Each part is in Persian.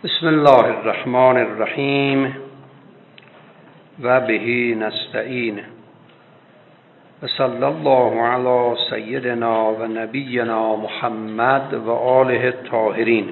بسم الله الرحمن الرحیم و به نستعین و صلی الله علی سیدنا و نبینا محمد و آله الطاهرین.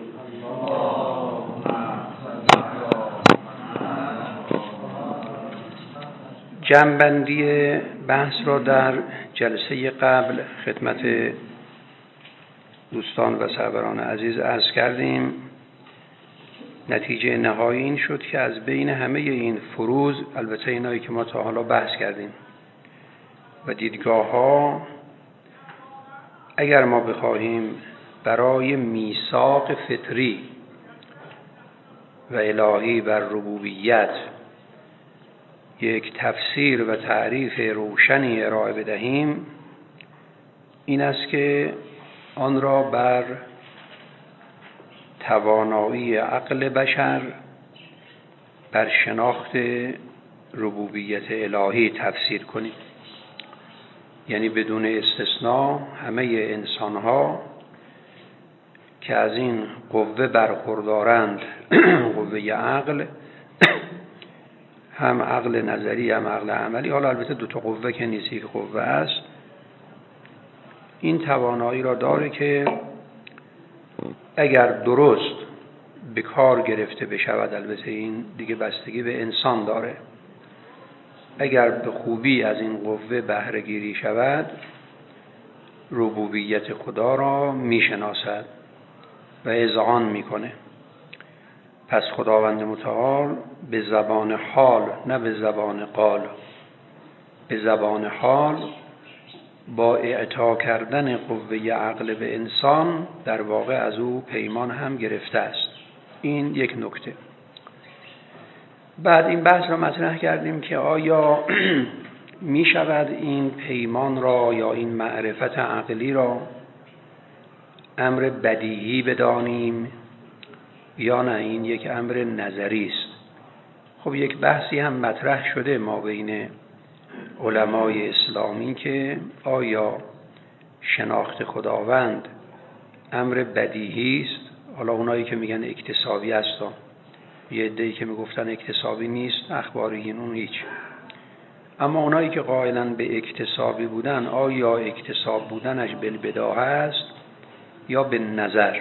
جمع‌بندی بحث را در جلسه قبل خدمت دوستان و سروران عزیز عرض کردیم. نتیجه نهایی این شد که از بین همه این فروض، البته اینایی که ما تا حالا بحث کردیم و دیدگاه ها، اگر ما بخواهیم برای میثاق فطری و الهی بر ربوبیت یک تفسیر و تعریف روشنی ارائه بدهیم، این است که آن را بر توانایی عقل بشر بر شناخت ربوبیت الهی تفسیر کنیم. یعنی بدون استثناء همه انسان‌ها که از این قوه برخوردارند، قوه عقل، هم عقل نظری هم عقل عملی، حالا البته دو تا قوه که نیست، یک قوه است، این توانایی را داره که اگر درست به کار گرفته بشود، البته این دیگه بستگی به انسان داره، اگر به خوبی از این قوه بهره گیری شود، ربوبیت خدا را میشناسد و اذعان میکنه. پس خداوند متعال به زبان حال، نه به زبان قال، به زبان حال با اعطا کردن قوه عقل به انسان در واقع از او پیمان هم گرفته است. این یک نکته. بعد این بحث را مطرح کردیم که آیا می شود این پیمان را یا این معرفت عقلی را امر بدیهی بدانیم یا نه این یک امر نظری است. خب یک بحثی هم مطرح شده ما بین علمای اسلامی که آیا شناخت خداوند امر بدیهی است؟ حالا اونایی که میگن اکتسابی است، یه عده‌ای که میگفتن اکتسابی نیست، اخباریین اون هیچ. اما اونایی که قائلن به اکتسابی بودن، آیا اکتساب بودنش بالبداهه است یا به نظر؟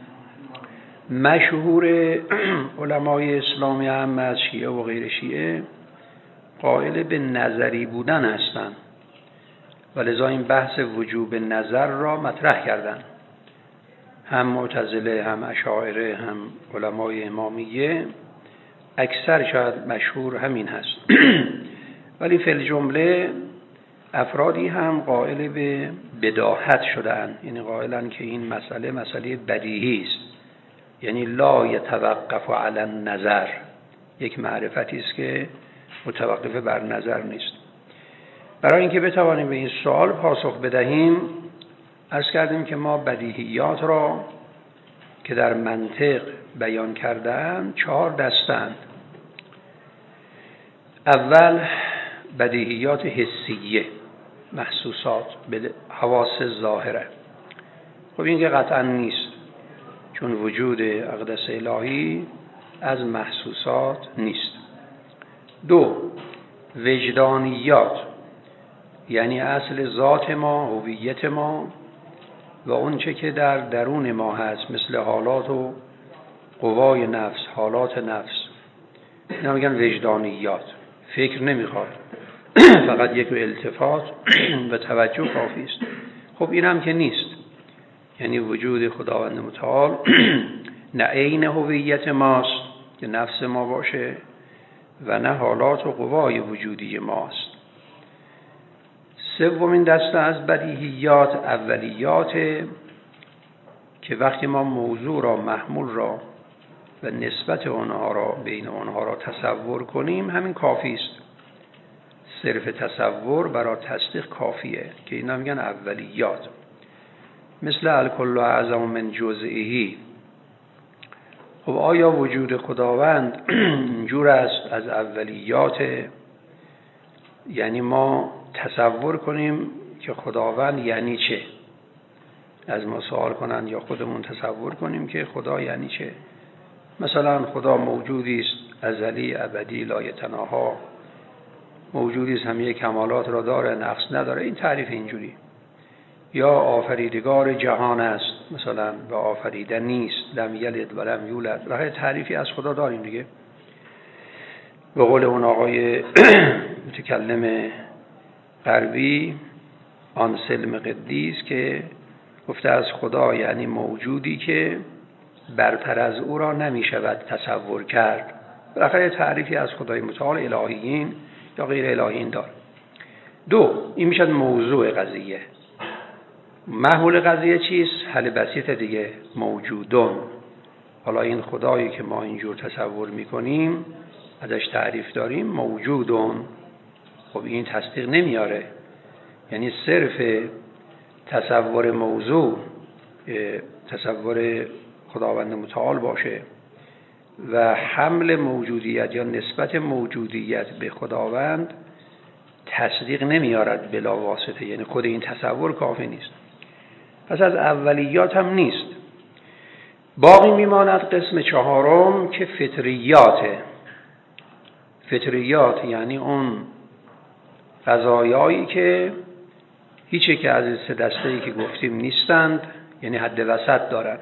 مشهور علمای اسلامی هم از شیعه و غیر شیعه قائل به نظری بودن هستند و لذا این بحث وجوب نظر را مطرح کردند. هم معتزله، هم اشاعره، هم علمای امامیه، اکثر شاید مشهور همین هست. ولی فی الجمله افرادی هم قائل به بداهت شدند، یعنی قائلن که این مسئله بدیهی است، یعنی لا یتوقف علی النظر، یک معرفتی است که متوقف بر نظر نیست. برای اینکه بتوانیم به این سوال پاسخ بدهیم، عرض کردیم که ما بدیهیات را که در منطق بیان کردن 4 دستند. اول بدیهیات حسیه، محسوسات، حواس ظاهره. خب این که قطعا نیست، چون وجود اقدس الهی از محسوسات نیست. 2 وجدانیات، یعنی اصل ذات ما، هویت ما و اون چه که در درون ما هست، مثل حالات و قوای نفس، حالات نفس، اینا میگن وجدانیات. فکر نمیخواد، فقط یک التفات و توجه کافی است. خب این هم که نیست، یعنی وجود خداوند متعال نه عین هویت ماست که نفس ما باشه و نه حالات و قوای وجودی ماست. 3 دسته از بدیهیات اولیات که وقتی ما موضوع را، محمول را و نسبت آنها را، بین آنها را تصور کنیم، همین کافی است. صرف تصور برای تصدیق کافیه که اینا میگن اولیات. مثل الکل اعظم من جزئه. خب آیا وجود خداوند اینجور است از اولیات؟ یعنی ما تصور کنیم که خداوند یعنی چه؟ از ما سوال کنن یا خودمون تصور کنیم که خدا یعنی چه؟ مثلا خدا موجودی است ازلی ابدی لایتناها، موجودی است همه کمالات را داره نقص نداره، این تعریف اینجوری. یا آفریدگار جهان است مثلا و آفریده نیست، لم یلد و لم یولد، و تعریفی از خدا داریم دیگه. به قول اون آقای متکلم غربی آنسلم قدیس که گفته از خدا یعنی موجودی که برتر از او را نمی شود تصور کرد. بالاخره تعریفی از خدای متعال الهیین یا غیر الهیین دار. دو، این میشد موضوع قضیه. محول قضیه چیست؟ حل بسیط دیگه، موجودون. حالا این خدایی که ما اینجور تصور میکنیم ازش تعریف داریم موجودون، خب این تصدیق نمیاره. یعنی صرف تصور موضوع تصور خداوند متعال باشه و حمل موجودیت یا نسبت موجودیت به خداوند تصدیق نمیارد بلا واسطه، یعنی خود این تصور کافی نیست. پس از اولیات هم نیست. باقی میماند قسم چهارم که فطریاته. فطریات یعنی اون قضایایی که هیچ یک از این سه دسته‌ای که گفتیم نیستند، یعنی حد وسط دارند.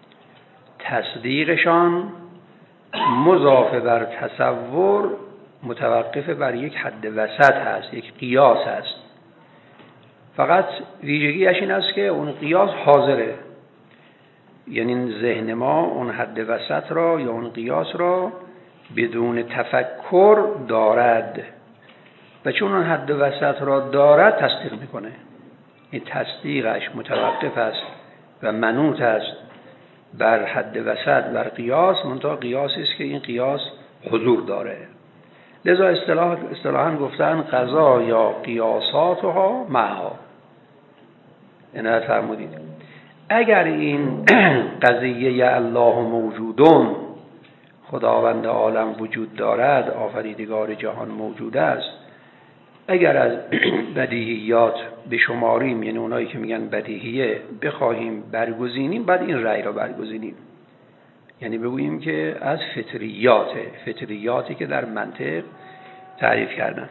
تصدیقشان مضاف بر تصور متوقف بر یک حد وسط هست، یک قیاس هست. فقط ویژگیش این است که اون قیاس حاضره، یعنی ذهن ما اون حد وسط را یا اون قیاس را بدون تفکر دارد و چون اون حد وسط را دارد تصدیق میکنه. این تصدیقش متوقف است و منوط است بر حد وسط، بر قیاس، منتها قیاسی است که این قیاس حضور داره. لذا اصطلاحاً گفتن قضا یا قیاساتها معها. عنایت فرمودید اگر این قضیه الله موجودون، خداوند عالم وجود دارد، آفریدگار جهان موجود است، اگر از بدیهیات بشماریم، یعنی اونایی که میگن بدیهیه بخواهیم برگزینیم، بعد این رأی را برگزینیم، یعنی بگوییم که از فطریاتی که در منطق تعریف کردن.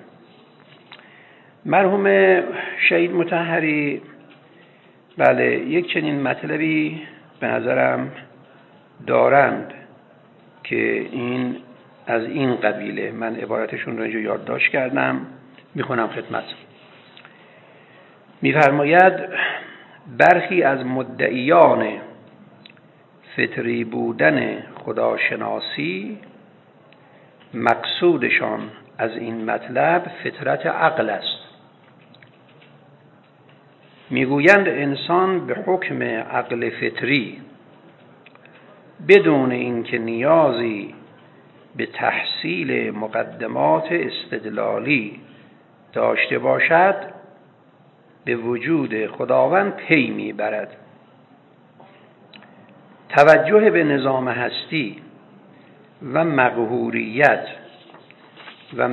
مرحوم شهید مطهری بله یک چنین مطلبی به نظرم دارند که این از این قبیله. من عبارتشون رو اینجا یادداشت کردم، میخونم خدمت. میفرماید برخی از مدعیان فطری بودن خداشناسی مقصودشان از این مطلب فطرت عقل است. میگویند انسان به حکم عقل فطری بدون اینکه نیازی به تحصیل مقدمات استدلالی داشته باشد به وجود خداوند پی میبرد. توجه به نظام هستی و مقهوریت و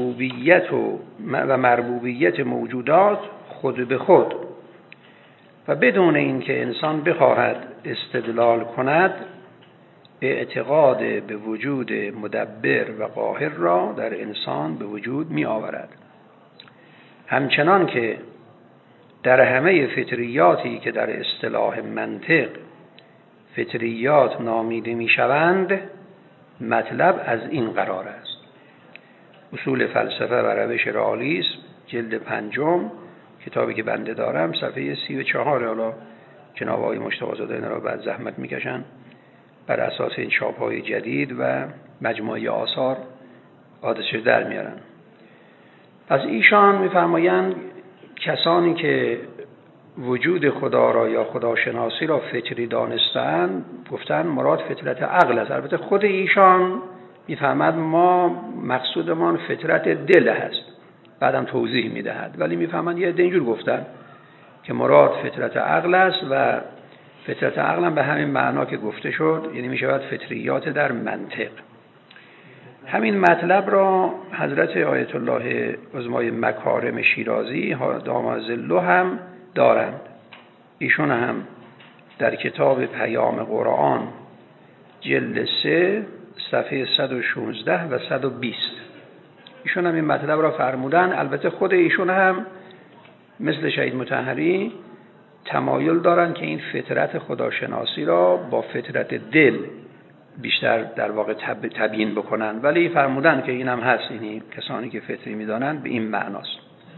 مربوبیت موجودات خود به خود و بدون اینکه انسان بخواهد استدلال کند اعتقاد به وجود مدبر و قاهر را در انسان به وجود می آورد. همچنان که در همه فطریاتی که در اصطلاح منطق فطریات نامیده می شوند مطلب از این قرار است. اصول فلسفه و روش رئالیسم جلد 5 کتابی که بنده دارم صفحه 34. حالا جناب آقای مجتبی زاده این را بعد زحمت میکشن بر اساس این چاپ‌های جدید و مجموعه آثار عادتش در میارن. پس ایشان میفرمایند کسانی که وجود خدا را یا خداشناسی را فطری دانستند گفتن مراد فطرت عقل است. البته خود ایشان میفهمد ما مقصودمان فطرت دل هست، بعدم توضیح میدهد، ولی میفهمند یه اینجور گفتن که مراد فطرت عقل است و فطرت عقل هم به همین معنا که گفته شد، یعنی میشود فطریات در منطق. همین مطلب را حضرت آیت الله عظمای مکارم شیرازی دام ظله هم دارند. ایشون هم در کتاب پیام قرآن جلد 3 صفحه 116 و 120. ایشون هم این مطلب را فرمودن. البته خود ایشون هم مثل شهید مطهری تمایل دارن که این فطرت خداشناسی را با فطرت دل بیشتر در واقع تبیین بکنن، ولی فرمودن که این هم هست، یعنی کسانی که فطری میدانن به این معناست.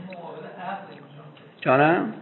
جانم؟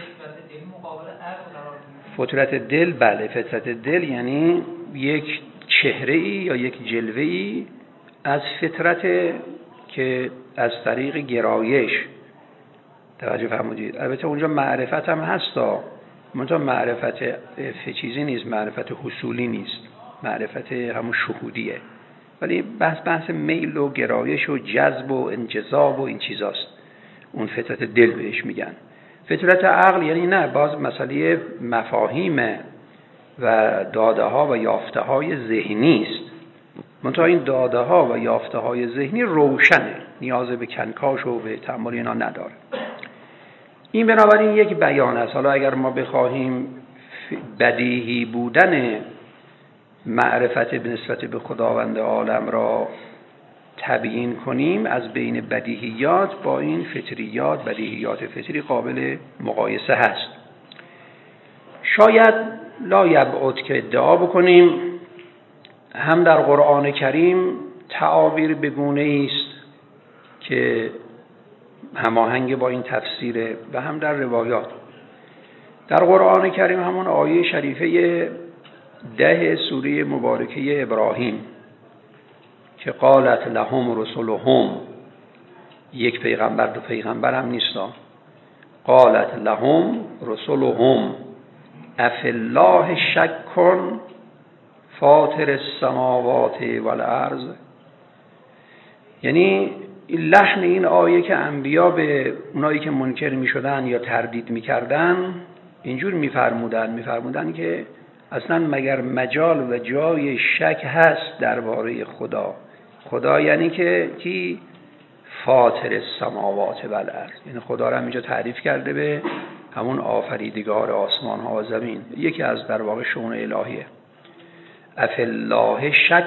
فطرت دل، بله، فطرت دل یعنی یک چهره‌ای یا یک جلوه‌ای از فطرت که از طریق گرایش، توجه فرمودید. البته اونجا معرفت هم هستا، منتها معرفت چیزی نیست، معرفت حصولی نیست، معرفت همون شهودیه، ولی بحث میل و گرایش و جذب و انجذاب و این چیزاست. اون فطرت دل بهش میگن. فطرت عقل یعنی نه، باز مسئله مفاهیم و داده ها و یافته های ذهنی است. منتها این داده ها و یافته های ذهنی روشنه، نیاز به کنکاش و به تأمل اینا نداره. این بنابراین یک بیان است. حالا اگر ما بخواهیم بدیهی بودن معرفت به نسبت به خداوند عالم را تبیین کنیم، از بین بدیهیات با این فطریات، بدیهیات فطری قابل مقایسه هست. شاید لا یبعد که ادعا بکنیم هم در قرآن کریم تعابیر بگونه است که هماهنگ با این تفسیره و هم در روایات. در قرآن کریم همون آیه شریفه 10 سوره مبارکه ابراهیم که قالت لهم رسلهم، یک پیغمبر دو پیغمبر هم نیستا، قالت لهم رسلهم افی الله شک فاطر السماوات والارض. یعنی لحن این آیه که انبیا به اونایی که منکر می شدن یا تردید می کردن اینجور می فرمودن که اصلا مگر مجال و جای شک هست درباره خدا یعنی که کی؟ فاطر السماوات والارض، یعنی خدا را اینجا تعریف کرده به همون آفریدگار آسمان ها و زمین، یکی از در واقع شؤون الهیه. افی الله شک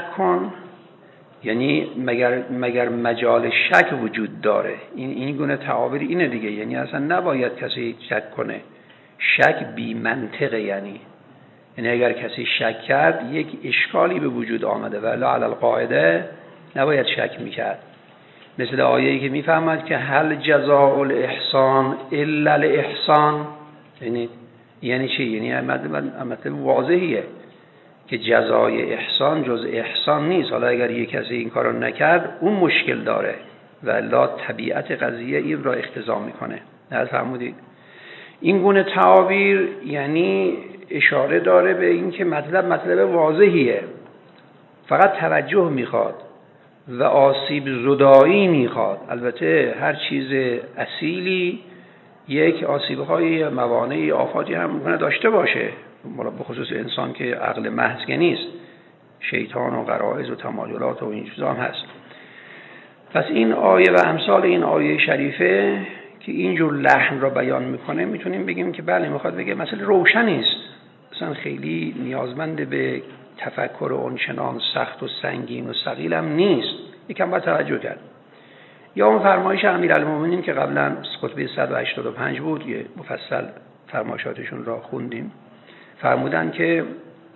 یعنی مگر مجال شک وجود داره. این گونه تعابیر اینه دیگه، یعنی اصلا نباید کسی شک کنه. شک بی منطقه، یعنی اگر کسی شک کرد یک اشکالی به وجود آمده و لا علی القاعده نباید شک میکرد. مثل آیه‌ای که میفهمد که هل جزاء الاحسان الا الاحسان، یعنی چی؟ یعنی مطلب واضحیه که جزای احسان جز احسان نیست. حالا اگر یک کسی این کارو نکرد اون مشکل داره و لا طبیعت قضیه این را اقتضا میکنه. نه فرمودید؟ این گونه تعابیر یعنی اشاره داره به این که مطلب واضحیه، فقط توجه میخواد و آسیب زدایی میخواد. البته هر چیز اصیلی یک آسیب‌های موانعی آفاتی هم ممکنه داشته باشه، به خصوص انسان که عقل محض نیست، شیطان و غرایز و تمایلات و این چیزا هم هست. پس این آیه و امثال این آیه شریفه که اینجور لحن را بیان میکنه میتونیم بگیم که بله میخواد بگه مسئله روشنی است، اصلا خیلی نیازمند به تفکر اونچنان سخت و سنگین و ثقیل هم نیست، یکم باید توجه کرد. یا اون فرمایش امیرالمومنین که قبلا خطبه 185 بود، یه مفصل فرمایشاتشون را خوندیم، فرمودن که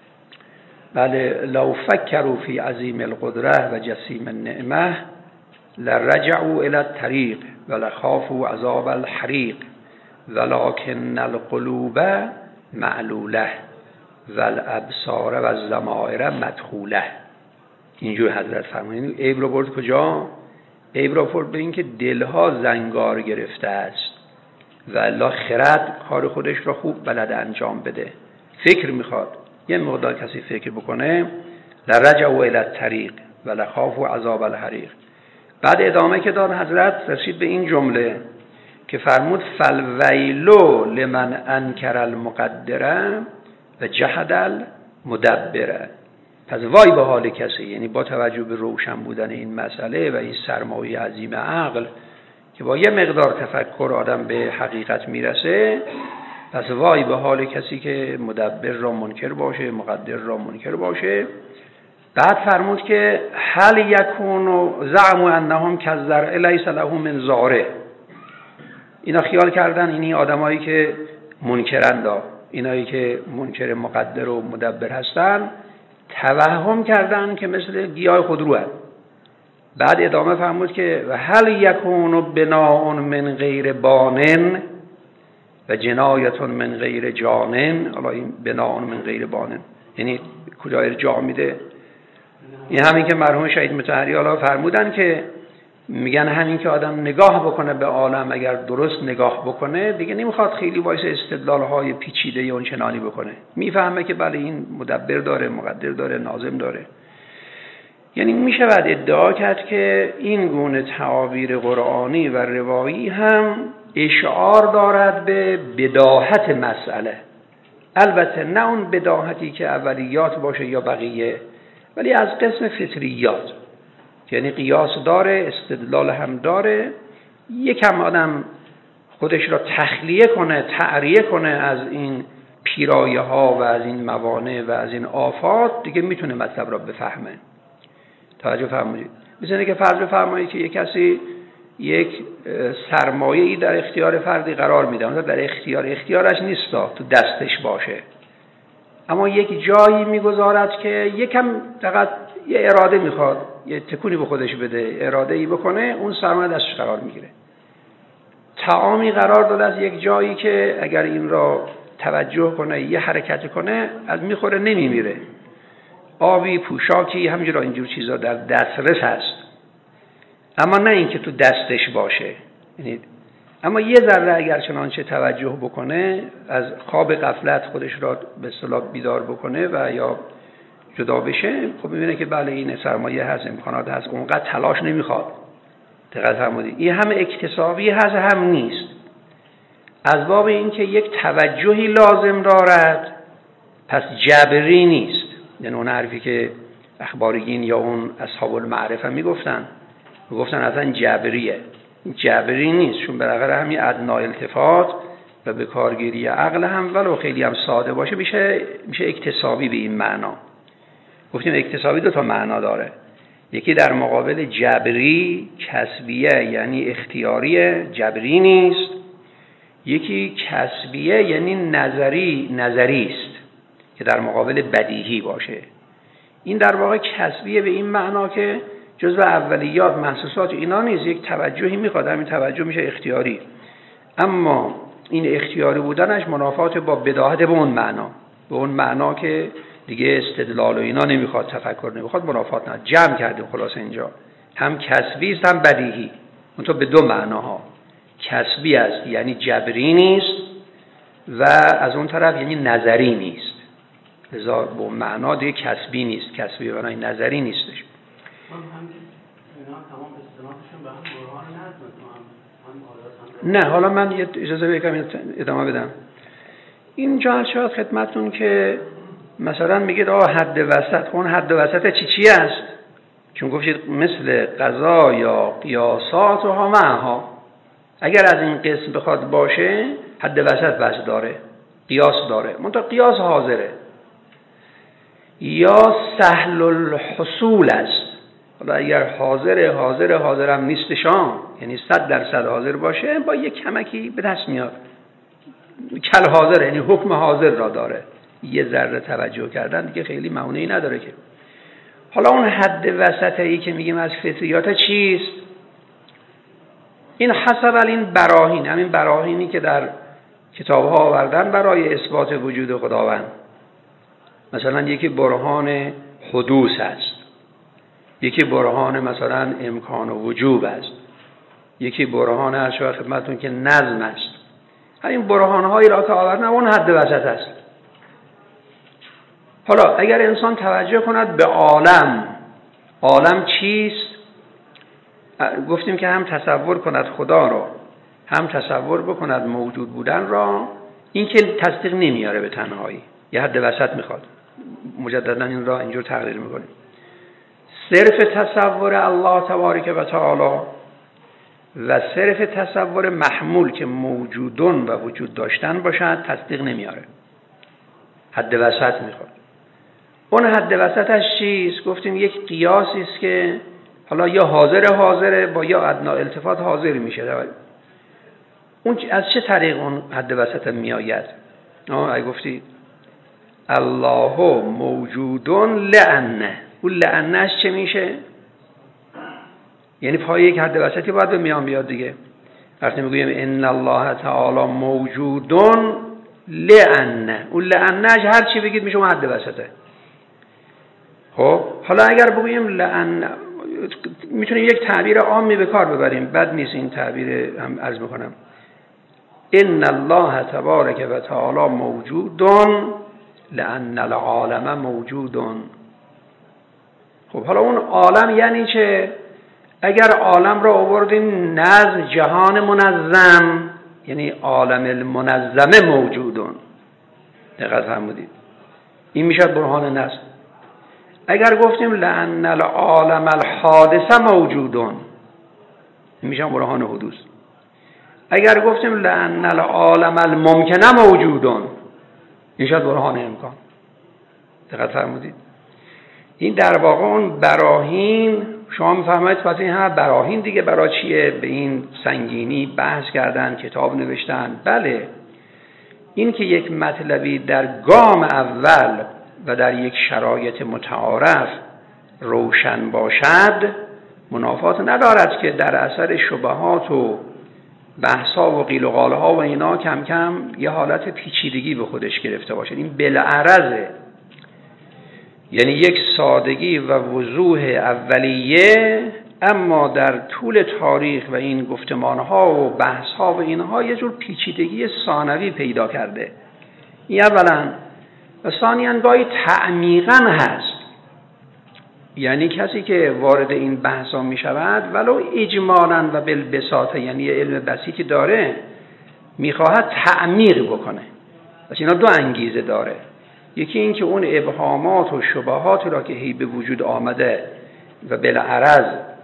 بله لو فکروا فی عظیم القدره و جسیم النعمه لرجعوا الى الطریق ولخافوا عذاب الحریق ولكن القلوب معلوله والابصار والضمائر مدخوله. اینجور حضرت فرمودن. عیب رو برد کجا؟ عیب رو برد به این که دلها زنگار گرفته است و الله خرد کار خودش را خوب بلد انجام بده. فکر میخواد، یه مقدار کسی فکر بکنه لرجعوا الی الطریق ولخافوا عذاب الحریق. بعد ادامه که داد حضرت رسید به این جمله که فرمود فالویلو لمن انکر المقدره و جحد المدبره. پس وای به حال کسی، یعنی با توجه به روشن بودن این مسئله و این سرمایه عظیم عقل که با یه مقدار تفکر آدم به حقیقت میرسه، پس وای به حال کسی که مدبر را منکر باشه، مقدر را منکر باشه بعد فرمود که هل یکون زعم انهم کالزرع لیس له من زاره. اینا خیال کردن اینی آدمایی که منکرند، اینایی که منکر مقدر و مدبر هستن توهم کردن که مثل گیاه خودرو هست. بعد ادامه فرمود که و هل یکون بناء من غیر بانن و جنایت من غیر جانن. حالا این بناء من غیر بانن یعنی کجا ارجاع میده؟ این همین که مرحوم شهید مطهری حالا فرمودن که میگن همین که آدم نگاه بکنه به عالم، اگر درست نگاه بکنه دیگه نمیخواد خیلی وایس استدلال‌های پیچیده یا اونچنانی بکنه، میفهمه که بله این مدبر داره، مقدر داره، ناظم داره. یعنی میشه بعد ادعا کرد که این گونه تعابیر قرآنی و روایی هم اشعار دارد به بداهت مسئله، البته نه اون بداهتی که اولیات باشه یا بقیه، ولی از قسم فطریات، یعنی قیاس داره، استدلال هم داره. یکم آدم خودش را تخلیه کنه، تعریه کنه از این پیرایه ها و از این موانع و از این آفات، دیگه میتونه مطلب را بفهمه. توجه فرمایید. مثل که فرض فرمایید که یک کسی یک سرمایه‌ای در اختیار فردی قرار میده، اون در اختیارش نیست، تو دستش باشه، اما یک جایی میگذارد که یکم فقط یه اراده میخواد، یه تکونی به خودش بده، اراده‌ای بکنه، اون سرمایه دستش قرار میگیره. تعامی قرار داده از یک جایی که اگر این را توجه کنه، یه حرکت کنه، از میخوره نمیمیره. آبی، پوشاکی، همینجور اینجور چیزا در دسترس هست، اما نه اینکه تو دستش باشه. یعنی اما یه ذره اگر چنانچه توجه بکنه، از خواب غفلت خودش را به اصطلاح بیدار بکنه و یا جدا بشه، خب میبینه که بله این سرمایه هست، امکانات هست، اونقدر تلاش نمیخواد. دقت فرمودید. این هم اکتسابی هست هم نیست. از باب اینکه یک توجهی لازم دارد، پس جبری نیست. یعنی اون حرفی که اخباریین یا اون اصحاب المعرفه میگفتن اصلا جبریه. جبری نیست، چون بالاخره همین ادنا التفات و به کارگیری عقل هم ولو خیلی هم ساده باشه میشه اکتسابی به این معنا. گفتیم اکتسابی دو تا معنا داره، یکی در مقابل جبری کسبیه یعنی اختیاریه، جبری نیست. یکی کسبیه یعنی نظری است که در مقابل بدیهی باشه. این در واقع کسبیه به این معنا که جزء اولیات محسوسات اینا نیست، یک توجهی میخواد، همین توجه میشه اختیاری، اما این اختیاری بودنش منافات با بداهت به اون معنا که دیگه استدلال و اینا نمیخواد، تفکر نمیخواد، منافات نه. جمع کردیم خلاص اینجا، هم کسبی است هم بدیهی، اون تو به دو معناها. کسبی است یعنی جبری نیست و از اون طرف یعنی نظری نیست. لذا به اون معنا دیگه کسبی نیست، کسبی و نظری نیستش. نه حالا من اجازه بگم ادامه بدم. اینجا هست شاید خدمتون که مثلا میگید حد وسط، اون حد وسط چی است؟ چون گفتید مثل قضا یا قیاسات و ها معها، اگر از این قسم بخواد باشه حد وسط بس داره، قیاس داره، منتها قیاس حاضره یا سهل الحصول است. حالا اگر حاضر هم نیستشان، یعنی 100% حاضر باشه، با یک کمکی به دست میاد. کل حاضر یعنی حکم حاضر را داره، یه ذره توجه کردن دیگه خیلی معنی نداره که. حالا اون حد وسطی که میگیم از فطریات چیست؟ این حسب این براهین، همین براهینی که در کتاب‌ها آوردن برای اثبات وجود خداوند. مثلا یکی برهان حدوث است، یکی برهان مثلا امکان و وجوب است، یکی برهان اشاره خدمتون که نظم است. همین برهان‌هایی را که آوردن اون حد وسط است. حالا اگر انسان توجه کند به عالم چیست؟ گفتیم که هم تصور کند خدا را، هم تصور بکند موجود بودن را، این که تصدیق نمیاره به تنهایی، یه حد وسط میخواد. مجددا این را اینجور تقریر میکنیم. صرف تصور الله تبارک و تعالی و صرف تصور محمول که موجودون و وجود داشتن باشد تصدیق نمیاره، حد وسط میخواد. اون حد وسطش چیست؟ گفتیم یک قیاسی است که حالا یا حاضره با یا ادنا التفات حاضر میشه. اون از چه طریق اون حد وسط میآید؟ اگه گفتی الله موجودون لعنه، اون لعنهش چه میشه؟ یعنی پای یک حد وسطی باید به میان بیاد دیگه. وقتی میگویم ان الله تعالی موجودون لعنه، اون لعنهش هر چی بگید میشه اون حد وسطه. خب حالا اگر بگویم لعنه، میتونیم یک تعبیر عامی به کار ببریم، بد نیست این تعبیر هم عرض میکنم. ان الله تبارک و تعالی موجودون لأن العالم موجودون. خب حالا اون عالم یعنی چه؟ اگر عالم را آوردیم نظم جهان منظم، یعنی عالم المنظمه موجودون. دقت فرمودید؟ این میشه برهان نظم. اگر گفتیم لأن العالم الحادثه موجودون، این میشه برهان حدوث. اگر گفتیم لأن العالم الممکنه موجودون، این شد برهان امکان. دقت فرمودید؟ این در واقع اون براهین، شما میفهمید پس این همه براهین دیگه برای چیه؟ به این سنگینی بحث کردن، کتاب نوشتن. بله، این که یک مطلبی در گام اول و در یک شرایط متعارف روشن باشد منافات ندارد که در اثر شبهات و بحثا و قیل و قالها و اینا کم کم یه حالت پیچیدگی به خودش گرفته باشه. این بالعرضه، یعنی یک سادگی و وضوح اولیه، اما در طول تاریخ و این گفتمانها و بحثها و اینها یه جور پیچیدگی ثانوی پیدا کرده. این اولا. و ثانیاً گاهی تعمیقاً هست، یعنی کسی که وارد این بحثا می شود ولو اجمالاً و بالبساطه، یعنی علم بسیطی داره، می خواهد تعمیق بکنه. پس اینا دو انگیزه داره. یکی این که اون ابهامات و شبهات را که هی به وجود آمده و بالعرض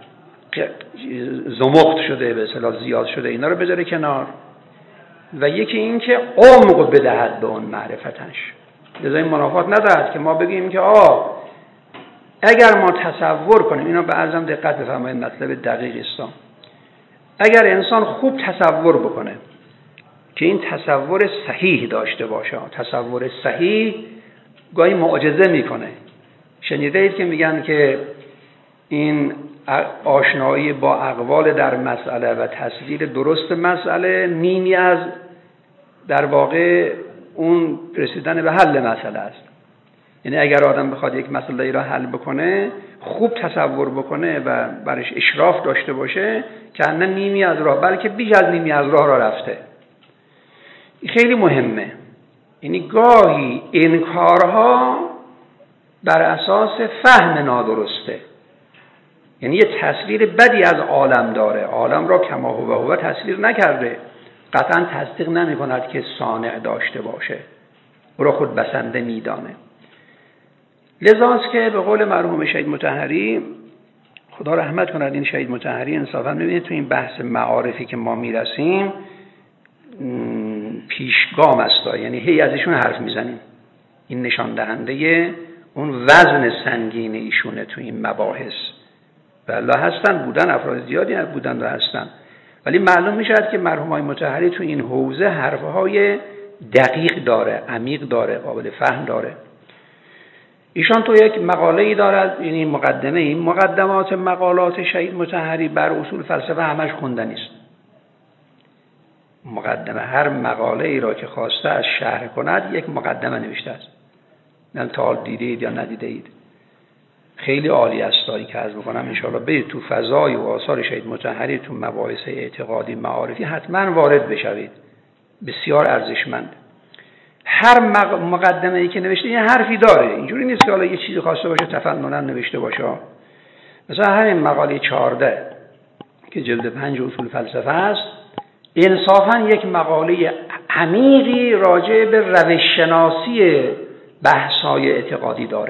زمخت شده، به اصطلاح زیاد شده، اینا رو بذاره کنار. و یکی این که عمق بدهد به اون معرفتش. لذا این منافات ندارد که ما بگیم که اگر ما تصور کنیم، اینا به عرضم دقت بفرمایید، مطلب دقیق است. اگر انسان خوب تصور بکنه که این تصور صحیح داشته باشه، تصور صحیح گاهی معجزه میکنه. شنیده اید که میگن که این آشنایی با اقوال در مسئله و تصویر درست مسئله نیمی از در واقع اون رسیدن به حل مسئله است. یعنی اگر آدم بخواد یک مسئله را حل بکنه، خوب تصور بکنه و برش اشراف داشته باشه، که نه نیمی از راه بلکه بیش از نیمی از راه را رفته. این خیلی مهمه. یعنی گاهی انکارها بر اساس فهم نادرسته. یعنی یه تصویر بدی از عالم داره، عالم را کما هو تصویر نکرده، قطعا تصدیق نمی کند که صانع داشته باشه، او را خود بسنده میدانه. لذاست که به قول مرحوم شهید مطهری، خدا رحمت کند این شهید مطهری، انصافا میبینید تو این بحث معارفی که ما میرسیم پیشگام است، یعنی هی ازشون حرف میزنیم. این نشان دهنده اون وزن سنگین ایشونه تو این مباحث. والله هستن، بودن افراد زیادی بودن و هستن، ولی معلوم میشد که مرحوم های مطهری تو این حوزه حرفهای دقیق داره، عمیق داره، قابل فهم داره. ایشان تو یک مقاله‌ای دارد، یعنی مقدمه، این مقدمات مقالات شهید مطهری بر اصول فلسفه همش خوندنی است. مقدمه هر مقاله‌ای را که خواسته از شرح کند یک مقدمه نوشته است. من تا دیدید یا ندیدید، خیلی عالی است. داری که عرض می‌کنم ان شاءالله برید تو فضای و آثار شهید مطهری تو مباحث اعتقادی معارفی حتما وارد بشوید، بسیار ارزشمند. هر مقدمه‌ای که نوشته یه حرفی داره، اینجوری نیست که حالا یه چیزی خواسته باشه تفنناً نوشته باشه. مثلا همین مقاله 14 که جلد 5 اصول فلسفه است، انصافاً یک مقاله عمیقی راجع به روش شناسی بحث‌های اعتقادی داره.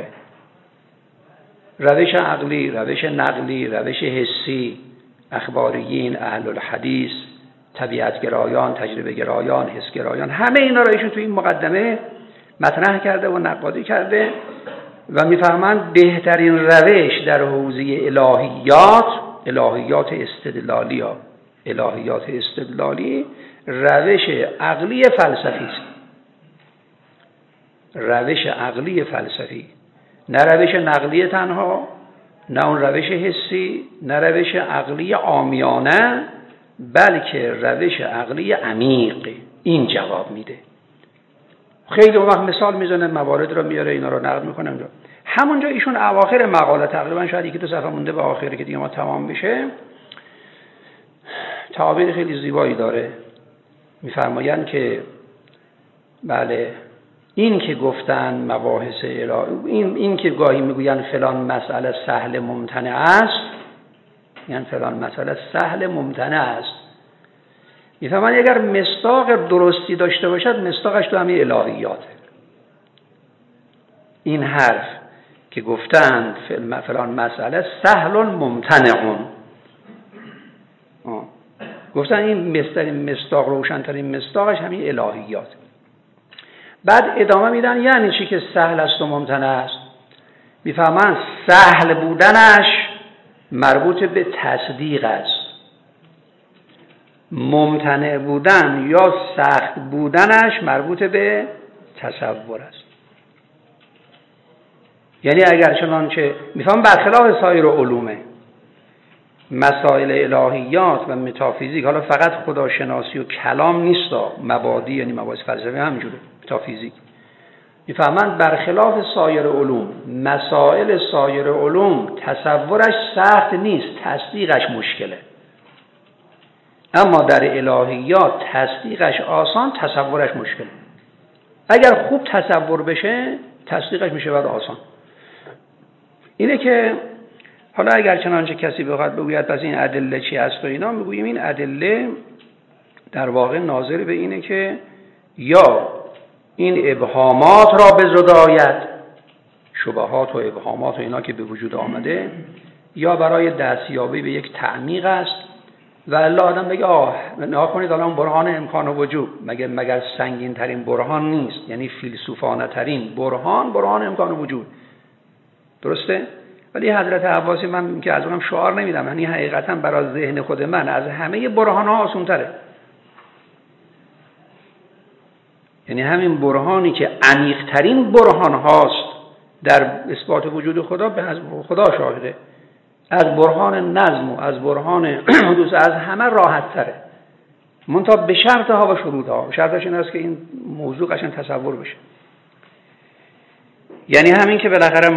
روش عقلی، روش نقلی، روش حسی، اخباریین، اهل الحدیث، طبیعتگرایان، تجربه گرایان، حسگرایان، همه اینا را ایشون تو این مقدمه مطرح کرده و نقادی کرده و میفهمند بهترین روش در حوزه الهیات استدلالی ها، الهیات استدلالی روش عقلی فلسفی است. روش عقلی فلسفی، نه روش نقلی تنها، نه اون روش حسی، نه روش عقلی عامیانه، بلکه روش عقلی عمیق. این جواب میده. خیلی وقت مثال میزنه، موارد رو میاره، اینا رو نقد میکنه. همونجا ایشون اواخر مقاله، تقریبا شاید 1-2 صفحه مونده به آخری که دیگه ما تمام بشه، تعابیر خیلی زیبایی داره. میفرمایند که بله، این که گفتن مباحث الهی، این که گاهی میگوین فلان مسئله سهل ممتنع است، یعنی فلان مسئله سهل ممتنع است، میفهمن اگر مصداق درستی داشته باشد مصداقش تو همین الهیاته. این حرف که گفتند فلان مسئله سهل ممتنع، گفتن این مصداق، روشن‌ترین مصداقش همین الهیات. بعد ادامه میدن یعنی چی که سهل است و ممتنع است؟ میفهمن سهل بودنش مربوط به تصدیق است، ممتنع بودن یا سخت بودنش مربوط به تصور است. یعنی اگر چنانچه میفهم برخلاف سایر علومه، مسائل الهیات و متافیزیک، حالا فقط خداشناسی و کلام نیست، مبادی یعنی مباحث فلسفی همینجوره، متافیزیک، میفهمند برخلاف سایر علوم، مسائل سایر علوم تصورش سخت نیست، تصدیقش مشکله. اما در الهیات تصدیقش آسان، تصورش مشکله. اگر خوب تصور بشه تصدیقش میشه بعد آسان. اینه که حالا اگر چنانچه کسی بخواد بگوید پس این ادله چی است و اینا، میگوییم این ادله در واقع ناظر به اینه که یا این ابهامات را بزداید، شبهات و ابهامات و اینا که به وجود آمده، یا برای دستیابی به یک تعمیق است. و الله آدم بگه نها کنید الان برهان امکان و وجود، مگر سنگین ترین برهان نیست، یعنی فیلسوفانه ترین برهان امکان و وجود، درسته؟ ولی حضرت عباسی، من که از اونم شعار نمیدم، یعنی حقیقتا برای ذهن خود من از همه برهان ها آسان تره. یعنی همین برهانی که عمیق ترین برهان هاست در اثبات وجود خدا، به خدا شاهده، از برهان نظم و از برهان حدوث از همه راحت تره، منتها به شرط ها و شروط ها. شرطش این است که این موضوع قشنگ تصور بشه. یعنی همین که بالاخره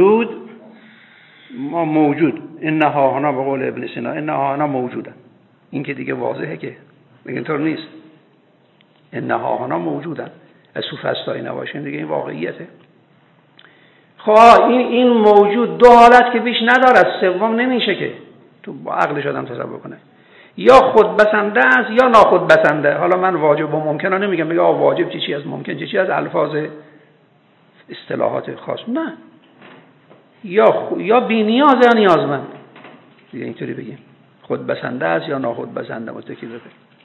موجود انها هنا، به قول ابن سینا انها هنا موجودن، این که دیگه واضحه که اینطور نیست، انها هنا موجودن، از سوفسطایی نباشین دیگه، این واقعیته. خب این موجود دو حالت که بیش ندارد، سوم نمیشه که تو با عقلش آدم تصور کنه، یا خود بسنده است یا ناخود بسنده. حالا من واجب و ممکن ها نمیگم، میگه واجب چی از ممکن چی از الفاظ اصطلاحات خاص، نه، یا بی نیاز یا نیازمند دیگه، اینطوری بگیم خود بسنده است یا ناخود بسنده، متکی بده.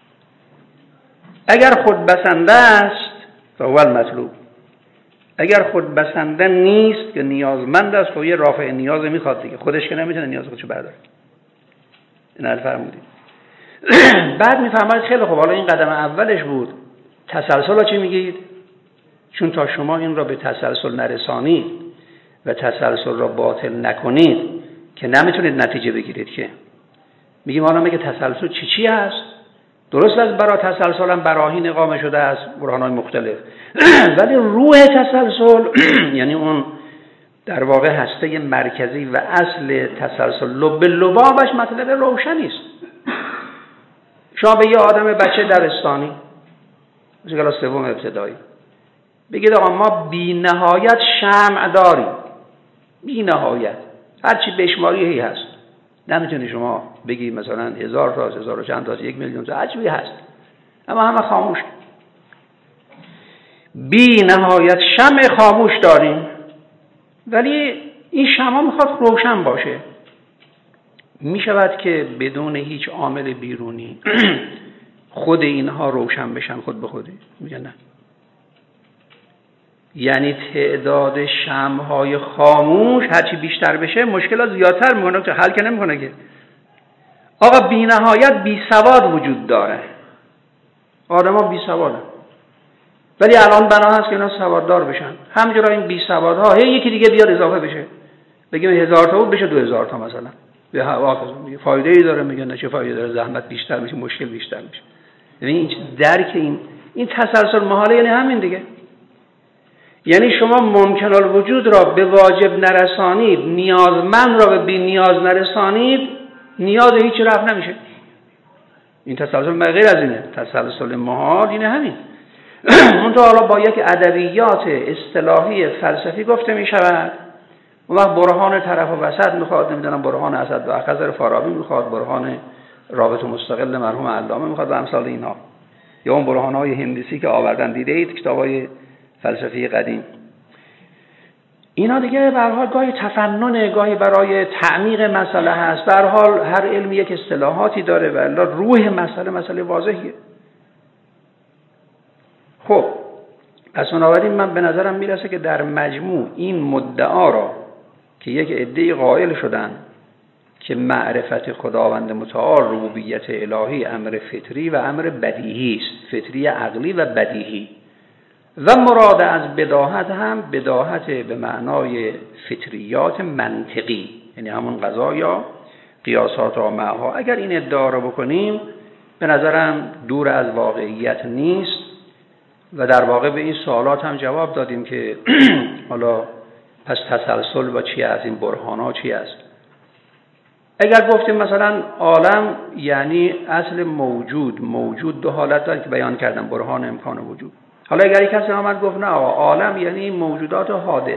اگر خود بسنده است فهو المطلوب، اگر خود بسنده نیست که نیازمند است، خب یه رافع نیاز میخواد دیگه، خودش که نمیتونه نیاز خودشو برداره. این حرف فرمودید. بعد میفهمید خیلی خب، حالا این قدم اولش بود، تسلسل ها چی میگید؟ چون تا شما این را به تسلسل نرسانید و تسلسل را باطل نکنید که نمیتونید نتیجه بگیرید. که میگیم حالا میگه تسلسل چی هست؟ درست است برای تسلسل هم براهین اقامه شده است، برهان‌های مختلف، ولی روح تسلسل یعنی اون در واقع هسته مرکزی و اصل تسلسل، لب لبابش مطلب روشنی است. شما به یه آدم بچه دبستانی، مثل کلاس سوم ابتدایی، بگید آقا ما بی نهایت شمع داریم، بی نهایت، هرچی بشماری هست، نمیتونی شما بگی مثلا 1000 تا، 1000 و چند تا، 1 میلیون تا، هرچی هست، اما همه خاموش. بی نهایت شمع خاموش داریم، ولی این شمع میخواد روشن باشه. میشود که بدون هیچ عامل بیرونی خود اینها روشن بشن خود به خودی؟ میگن نه. یعنی تعداد شمع‌های خاموش هرچی بیشتر بشه مشکلات زیادتر میکنه، که حل که نمیکنه که. آقا بی نهایت بی سواد وجود داره، آدم ها بی سوادن، ولی الان بنا هست که اینا سواددار بشن. همینجورا این بی سوادها یکی دیگه بیاد اضافه بشه، بگیم 1000 تا بود بشه 2000 تا مثلا، به هوا فایده ای داره؟ میگن نه، چه فایده داره؟ زحمت بیشتر میشه، مشکل بیشتر میشه. ببین این درک این تسلسل محاله، یعنی همین دیگه. یعنی شما ممکن الوجود را به واجب نرسانید، نیازمند را به بی نیاز نرسانید، نیاز هیچ رفع نمیشه. این تسلسل غیر از اینه. تسلسل محال اینه همین. منتها حالا با یک ادبیات اصطلاحی فلسفی گفته می شود. اون وقت برهان طرف و وسط میخواد، نمیدونم برهان اسد و اخضر فارابی میخواد، برهان رابط مستقل مرحوم علامه میخواد و امثال اینا، یا اون برهان‌های هندسی که آوردن دیده اید کتابای فلسفی قدیم. اینا دیگه به هر حال گاهی تفنن، گاهی برای تعمیق مسئله هست. به هر حال هر علم یک اصطلاحاتی داره و الا روح مسئله واضحیه. خب پس بنابراین من به نظرم میرسه که در مجموع این مدعا را که یک عده قائل شدن که معرفت خداوند متعال، ربوبیت الهی، امر فطری و امر بدیهی است، فطری عقلی و بدیهی، و مراد از بداهت هم بداهت به معنای فطریات منطقی، یعنی همون قضا یا قیاسات و معها. اگر این ادعا را بکنیم به نظرم دور از واقعیت نیست و در واقع به این سوالات هم جواب دادیم که حالا پس تسلسل با چی است، این برهان‌ها چی است. اگر گفتیم مثلا عالم یعنی اصل موجود دو حالت داره که بیان کردم، برهان امکان وجود. حالا اگر کسی آمد گفت نه عالم یعنی موجودات حادث،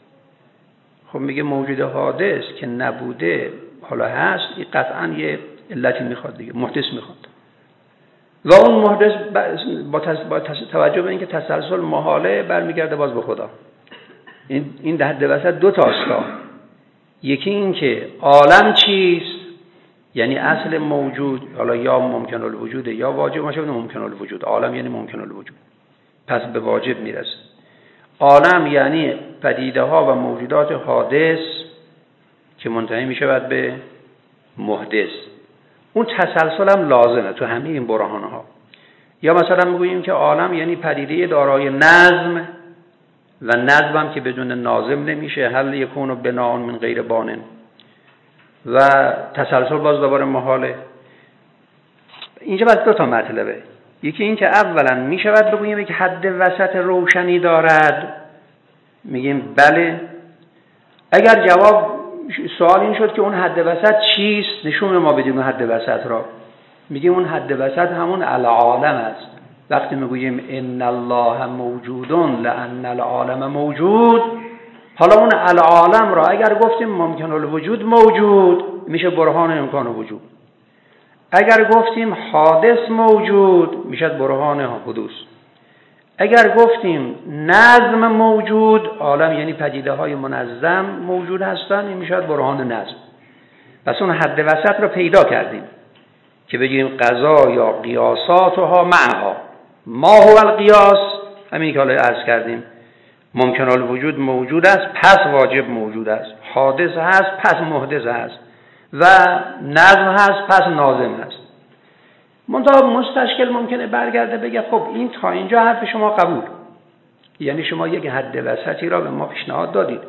خب میگه موجود حادث که نبوده حالا هست، این قطعا یه علتی میخواد دیگه، محدث میخواد، و اون محدث با توجه به اینکه تسلسل محاله برمیگرده باز به خدا. این در حد وسط دو تا است. یکی این که عالم چیست، یعنی اصل موجود، حالا یا ممکن الوجود یا واجب باشه، ممکن الوجود. عالم یعنی ممکن الوجود، پس به واجب میرسه. عالم یعنی پدیده ها و موجودات حادث که منتهی میشود به محدث. اون تسلسل هم لازمه تو همه این برهانه ها. یا مثلا میگوییم که عالم یعنی پدیده دارای نظم، و نظم هم که بدون ناظم نمیشه، هل یکون بناء من غیر بانن، و تسلسل باز دوباره محاله. اینجا بس دو تا مطلبه. یکی این که اولا میشود بگوییم که حد وسط روشنی دارد، میگیم بله. اگر جواب سوال این شد که اون حد وسط چیست، نشون ما بدیم حد وسط را، میگیم اون حد وسط همون العالم است. وقتی میگوییم ان الله موجود لان العالم موجود، حالا اون العالم را اگر گفتیم ممکن الوجود موجود، میشه برهان امکان وجود. اگر گفتیم حادث موجود، میشه برهان حدوث. اگر گفتیم نظم موجود، عالم یعنی پدیده های منظم موجود هستند، این میشه برهان نظم. پس اون حد وسط رو پیدا کردیم که بگیم قضا یا قیاساتها معها. ما هو القیاس، همین که حالا عرض کردیم، ممکن الوجود موجود است پس واجب موجود است، حادث هست پس محدث هست، و نظم هست پس ناظم هست. منتها مستشکل ممکنه برگرده بگه خب این تا اینجا حرف شما قبول، یعنی شما یک حد وسطی را به ما پیشنهاد دادید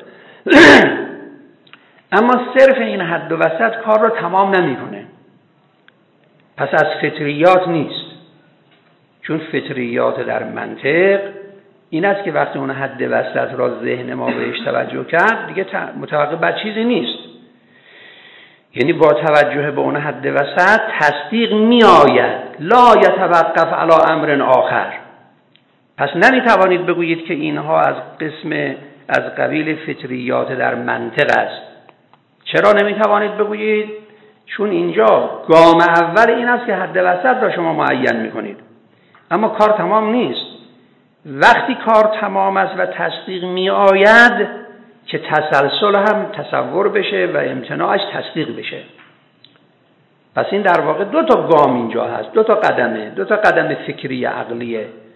اما صرف این حد وسط کار را تمام نمیکنه، پس از فطریات نیست. چون فطریات در منطق این است که وقتی اون حد وسط را ذهن ما بهش توجه کرد دیگه متوقع بر چیزی نیست، یعنی با توجه به اون حد وسط تصدیق می آید، لا یتوقف علی امر آخر. پس نمیتوانید بگویید که اینها از قبیل فطریات در منطق است. چرا نمیتوانید بگویید؟ چون اینجا گام اول این است که حد وسط را شما معین میکنید، اما کار تمام نیست. وقتی کار تمام است و تصدیق می آید که تسلسل هم تصور بشه و امتناعش تصدیق بشه. پس این در واقع دو تا گام اینجا هست، دو تا قدمه، دو تا قدم فکری عقلیه.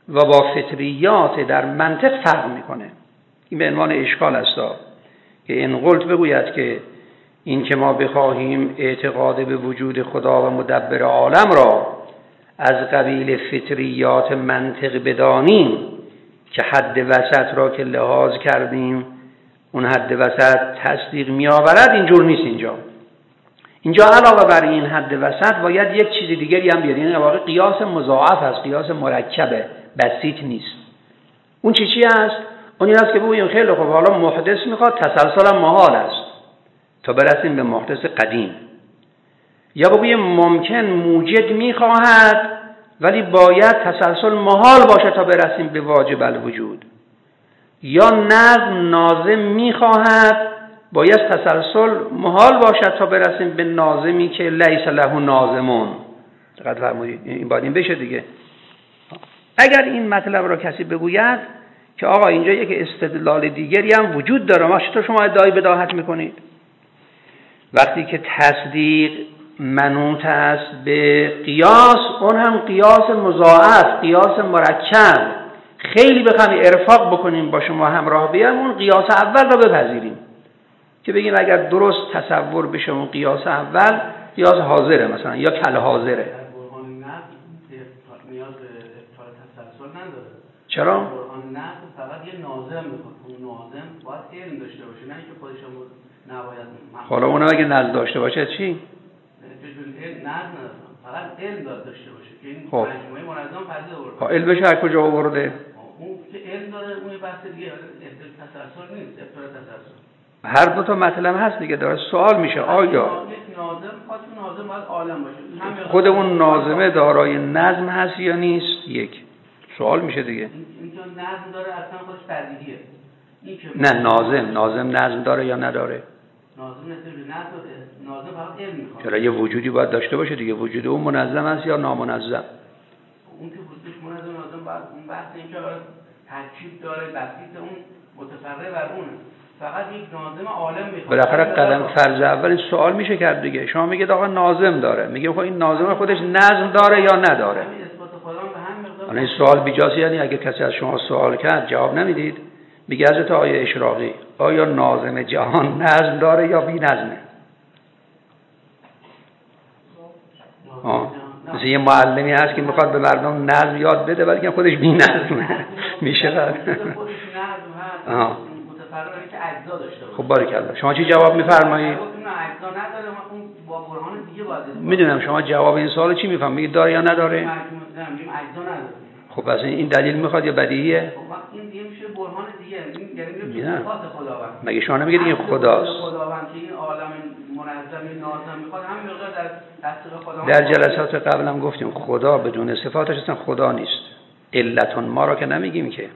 و با فطریات در منطق فرق میکنه. این به عنوان اشکال است که این قلت بگوید که این که ما بخواهیم اعتقاد به وجود خدا و مدبر عالم را از قبیل فطریات منطق بدانیم که حد وسط را که لحاظ کردیم اون حد وسط تصدیق می آورد، اینجور نیست. اینجا علاوه بر این حد وسط باید یک چیز دیگری هم بیاریم. این واقع قیاس مضاعف است، قیاس مرکبه، بسیط نیست. اون چی است؟ اون این است که بگوییم خیلی خوب، حالا محدث میخواد، تسلسل هم محال است تا برسیم به محدث قدیم، یا بگوییم ممکن موجد میخواهد ولی باید تسلسل محال باشه تا برسیم به واجب الوجود، یا نظم ناظم میخواهد باید تسلسل محال باشد تا برسیم به ناظمی که لیس له ناظمون. دقت فرمایید، این باید این بشه دیگه. اگر این مطلب را کسی بگوید که آقا اینجا یک استدلال دیگری هم وجود داره، ما چطور شما ادعای بداهت میکنید؟ وقتی که تصدیق منوط است به قیاس، اون هم قیاس مضاعف، قیاس مرکب، خیلی بخوایم ارفاق بکنیم با شما همراه بیام، اون قیاس اول را بپذیریم که بگیم اگر درست تصور بشه اون قیاس اول قیاس حاضره مثلا یا کل حاضره. نیاز به ابطال تسلسل نداره. چرا؟ قرآن نقد فقط یه ناظم میخواد. اون ناظم باید علم داشته باشه، نه اینکه خودش هم نباید. حالا اونم اگه نظم داشته باشه چی؟ چجوری نظم نداره، فقط علم داشته باشه که این خب مجموعه منظم پذیر آورده. علمش از کجا آورده؟ اون که علم داره اون بحث دیگه، ابطال تسلسل نیست، ابطال تسلسل. هر دو تا مطلب هست دیگه، داره سوال میشه آیا یک ناظم خاص ناظم باید عالم باشه، خود اون ناظمه دارای نظم هست یا نیست؟ یک سوال میشه دیگه. اینجا نظم داره اصلا خودش بدیهیه. نه ناظم نظم داره یا نداره؟ ناظم نداره، ناظم فقط علم میخواد. چرا یه وجودی باید داشته باشه دیگه، وجود اون منظم است یا نامنظم؟ اون که وجودش منظم ناظم باید اون بحث اینکه ترکیب داره، بسیط اون متفرع بر اونه. فقط یک ناظم عالم میخواد. بالاخره قدم فرض اول این سوال میشه کرد دیگه. شما میگید آقا ناظم داره، میگه خب این ناظم خودش نظم داره یا نداره؟ این سوال بیجاست. یعنی اگه کسی از شما سوال کرد جواب نمیدید، میگه حضرت آیه اشراقی آیا ناظم جهان نظم داره یا بی نظمه؟ مثل یه معلمی هست که میخواد به مردم نظم یاد بده ولی که خودش بی نظمه. میشه بعد خب باریکلا. شما چی جواب میفرمایید؟ میدونم شما جواب این سوال چی میفهمید؟ میگید داره یا نداره؟ خب پس این دلیل میخواد یا بدیهیه؟ این میشه برهان دیگه، یعنی صفات خداوند. مگه شما نمیگید این خداست؟ خداوند که این عالم منظم ناظم میخواد، همین مقدار در دست خداوند. در جلسات قبلم گفتیم خدا بدون صفاتش اصلا خدا نیست. علتون ما را که نمیگیم که.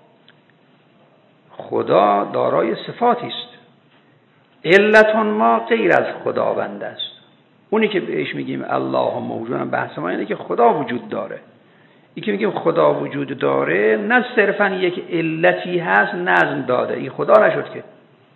خدا دارای صفاتی است. علتون ما غیر از خداوند است. اونی که بهش میگیم الله موجود، بحث ما اینه که خدا وجود داره. این که میگیم خدا وجود داره نه صرفا یک علتی هست نظم داده، این خدا نشد که.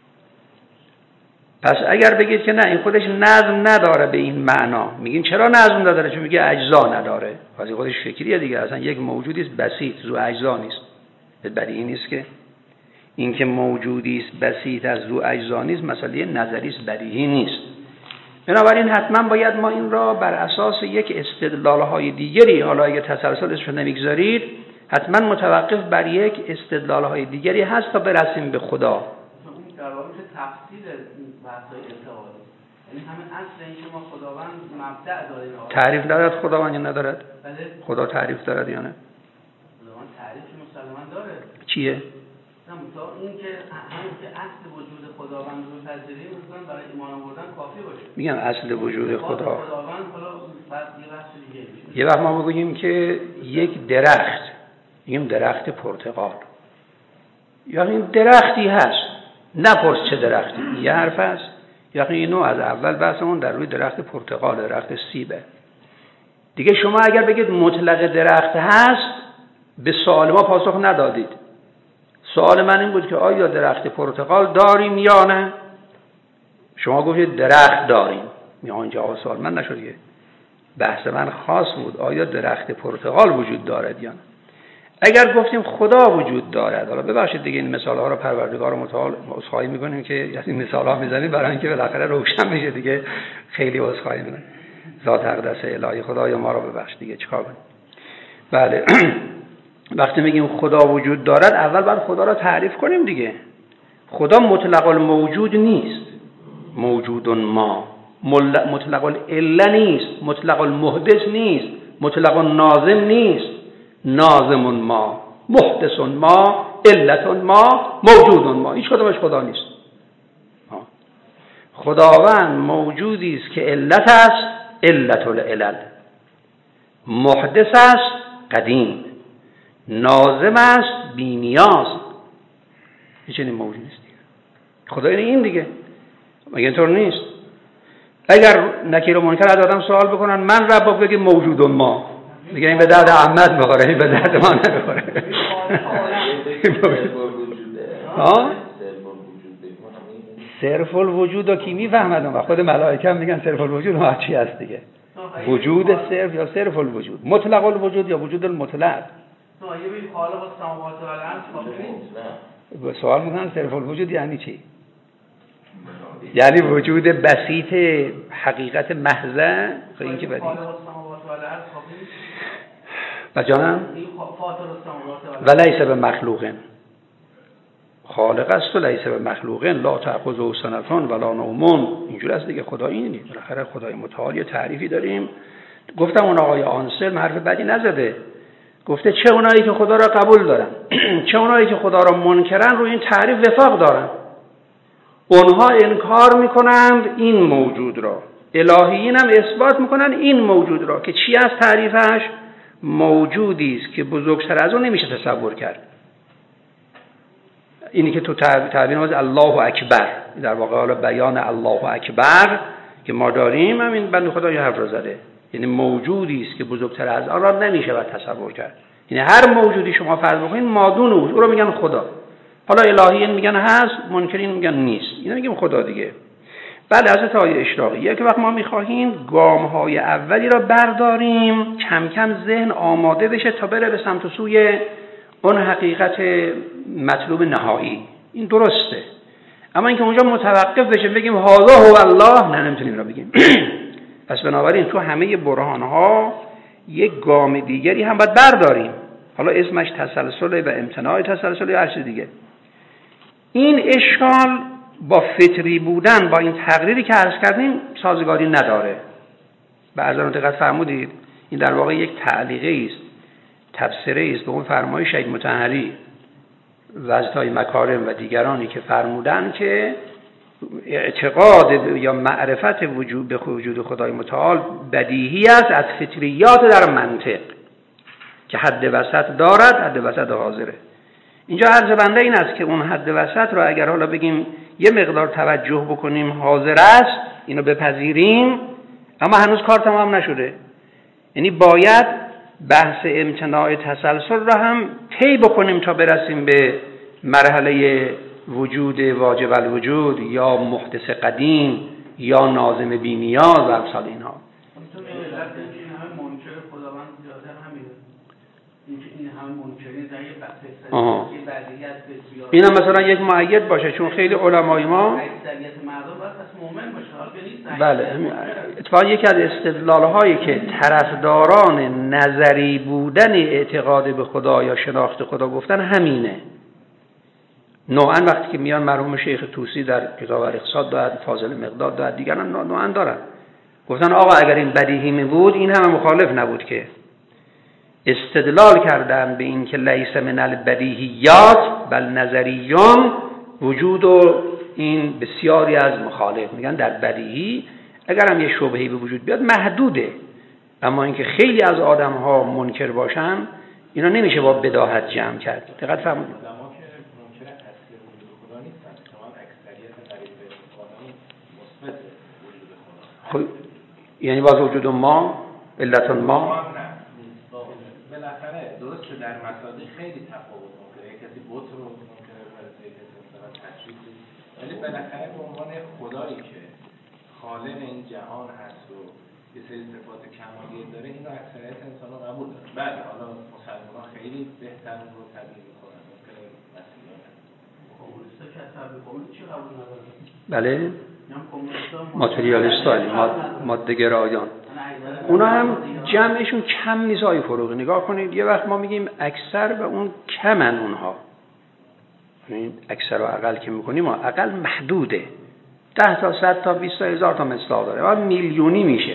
پس اگر بگید که نه این خودش نظم نداره به این معنا، میگین چرا نظم نداره؟ چون میگه اجزا نداره. پس این خودش فکریه دیگه، اصلا یک موجودی است بسیط، ذو اجزا نیست. بدیهی نیست که این که موجودی است بسیط از ذو اجزا نیست، مسئله نظری است، بدیهی نیست. بنابراین حتما باید ما این را بر اساس یک استدلال‌های دیگری، حالا اگه تسلسلش رو نمیگذارید، حتما متوقف بر یک استدلال‌های دیگری هست تا برسیم به خدا. اون در واقع تفسیر بحث‌های انتقادی، یعنی همین اصل این که ما خداوند مبدأ داریم. تعریف دارد خداوند یا ندارد؟ بله. خدا تعریف دارد یا نه؟ خداوند تعریف مسلماً داره. چیه؟ مثلا این که همین که اصل وجود خداوند رو پذیریم مثلا برای ایمان آوردن کافی باشه. میگم اصل وجود خدا. خداوند حالا بعد یه بحث دیگه میشه. یه وقت ما بگوییم که یک درخت، میگیم درخت پرتقال، یا این درختی هست، نپرس چه درختی، یه حرف هست. یا اینو از اول بحثمون در روی درخت پرتقال، درخت سیبه. دیگه شما اگر بگید مطلق درخت هست، به سوال ما پاسخ ندادید. سوال من این بود که آیا درخت پرتقال داریم یا نه؟ شما گفتید درخت داریم. میان جواب سوال من نشد که. بحث من خاص بود آیا درخت پرتقال وجود دارد یا نه. اگر گفتیم خدا وجود دارد، حالا ببخشید دیگه این مثال ها رو پروردگار متعال عذرخواهی میکنیم که این مثال ها میزنیم برای اینکه بالاخره روشن میشه دیگه، خیلی عذرخواهی میکنیم. ذات اقدس الهی خدای ما رو ببخش دیگه، چیکار کنیم؟ بله وقتی میگیم خدا وجود دارد، اول باید خدا رو تعریف کنیم دیگه. خدا مطلق الموجود نیست، موجود ما، مطلق العله نیست، مطلق المحدث نیست، مطلق الناظم نیست، ناظم ما، محدث ما، علت ما، موجود ما، هیچ کدومش خدا نیست. خداوند موجودی است که علت است، علت العلل، محدث است، قدیم، ناظم است، بی نیاز. هیچ این موجود نیست دیگه. خدا این دیگه، مگه اینطور نیست؟ اگر نکیر و منکر از آدم سوال بکنن من رب، بگه موجود ما، میگه این به درد احمد میخوره، این به درد ما نمیخوره. صرف الوجود رو کی میفهمد؟ اون خود ملائکه هم میگن صرف الوجود ما چی هست دیگه؟ وجود صرف یا صرف الوجود، مطلق الوجود یا وجود المطلق. خالق السماوات و الارض سوال میکنن صرف الوجود یعنی چی؟ یعنی وجود بسیط حقیقت محضه؟ این که بدید و جانم و لیس به مخلوقن، خالق است و لیس به مخلوقن، لا تأخذه سنة ولا نوم. اینجور است دیگه. خدا اینه بالاخره، خدای متعال یه تعریفی داریم. گفتم اون آقای آنسل حرف بدی نزده، گفته چه اونایی که خدا را قبول دارن چه اونایی که خدا را منکرن رو این تعریف وفاق دارن. اونها انکار میکنند این موجود را، الهیین هم اثبات میکنن این موجود را که چی از تعریفش؟ موجودی است که بزرگتر از اون نمیشه تصور کرد. اینی که تو تعبیر از الله اکبر، در واقع حالا بیان الله اکبر که ما داریم، همین بنده خدا یه حرف را زده. یعنی موجودی است که بزرگتر از آن را نمیشه تصور کرد. یعنی هر موجودی شما فرض بکنید مادون او رو میگن خدا. حالا الهیین میگن هست، منکرین میگن نیست. اینا میگیم خدا دیگه. بله حضرت آیه اشراقی، یک وقت ما میخواهیم گام‌های اولی را برداریم، کم کم ذهن آماده بشه تا بره به سمت و سوی اون حقیقت مطلوب نهایی. این درسته، اما اینکه اونجا متوقف بشه بگیم هذا هو الله، نه نمیتونیم را بگیم. پس بنابراین تو همه برهان‌ها یک گام دیگری هم باید برداریم، حالا اسمش تسلسل و امتناع تسلسل یا هر چیز دیگه. این اشکال با فطری بودن، با این تقریری که عرض کردیم سازگاری نداره. بعضا دقت فرمودید این در واقع یک تعلیقه است، تفسیره است به اون فرمای شهید مطهری و حضرت مکارم و دیگرانی که فرمودن که اعتقاد یا معرفت وجود به وجود خدای متعال بدیهی است از فطریات در منطق که حد وسط دارد، حد وسط حاضره. اینجا عرض بنده این است که اون حد وسط رو اگر حالا بگیم یه مقدار توجه بکنیم حاضر است، اینو بپذیریم، اما هنوز کار تمام نشده. یعنی باید بحث امتناع تسلسل را هم طی بکنیم تا برسیم به مرحله وجود واجب الوجود یا محدث قدیم یا ناظم بی نیاز و امثال اینها. این هم مثلا یک مؤید باشه، چون خیلی علمای ما بله اتفاقا یکی از استدلال‌هایی که طرفداران نظری بودن اعتقاد به خدا یا شناخت خدا گفتن همینه. نوعاً وقتی که میان مرحوم شیخ طوسی در کتاب الاقتصاد داد، فاضل مقداد داد، دیگران نوعاً دارن، گفتن آقا اگر این بدیهی می بود این همه مخالف نبود که. استدلال کردن به این که لیس من البدیهیات بل نظریون وجود و این بسیاری از مخالف میگن در بدیهی اگر هم یه شبهه‌ای به وجود بیاد محدوده، اما اینکه خیلی از آدم ها منکر باشن اینا نمیشه با بداهت جمع کرد. دقت فرمودید. خب یعنی باز وجود ما علت ما بالاخره درسته در مصادیق خیلی تفاوت ممکنه، کسی بت رو ممکنه برسه، کسی مثلا تشریف، ولی بالاخره به عنوان خدایی که خالق این جهان هست و یه سری صفات کمالی داره، این رو اکثریت انسان‌ها قبول دارن. بله حالا مسلمان‌ها خیلی بهتر رو تبیین می‌کنن که مسیحیان. کمونیست‌ها که اصلا کمونیست چی قبول ندارن؟ بله ماتریالیست‌ها، ماده گرایان، اونا هم جمعشون کم نیست. آقای فروغی نگاه کنید، یه وقت ما میگیم اکثر و اون کمن اونها، یعنی اکثر و اقل که میکنیم ما اقل محدوده، 10 تا 100 تا 20 تا 1000 تا مصداق داره و میلیونی میشه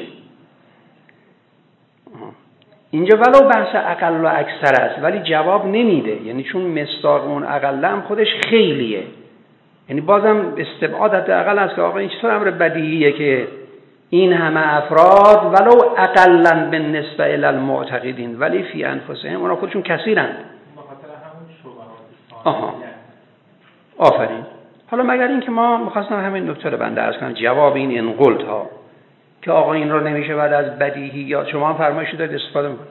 اینجا. ولو بحث اقل و اکثر است ولی جواب نمیده، یعنی چون مصداق اون اقل هم خودش خیلیه، یعنی بازم استبعاد حداقل است که آقا این چطور امر بدیهیه که این همه افراد ولو اقلا بالنسبه الی المعتقدین ولی فی انفسهم، اونا خودشون کثیرند. بخاطر همون شبهات. آفرین. حالا مگر این که ما می‌خواستم همین نکته رو بنده عرض کنم، جواب این انقلت ها که آقا این رو نمیشه بعد از بدیهی یا شما هم فرمایش دارید استفاده می‌کنید.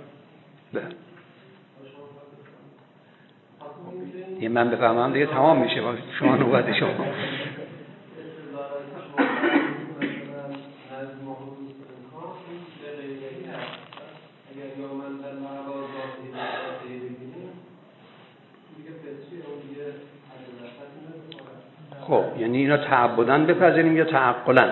یه من بفهمم دیگه تمام میشه، شما نوبت شما. خب یعنی اینا تعبداً بپذیریم یا تعقلاً؟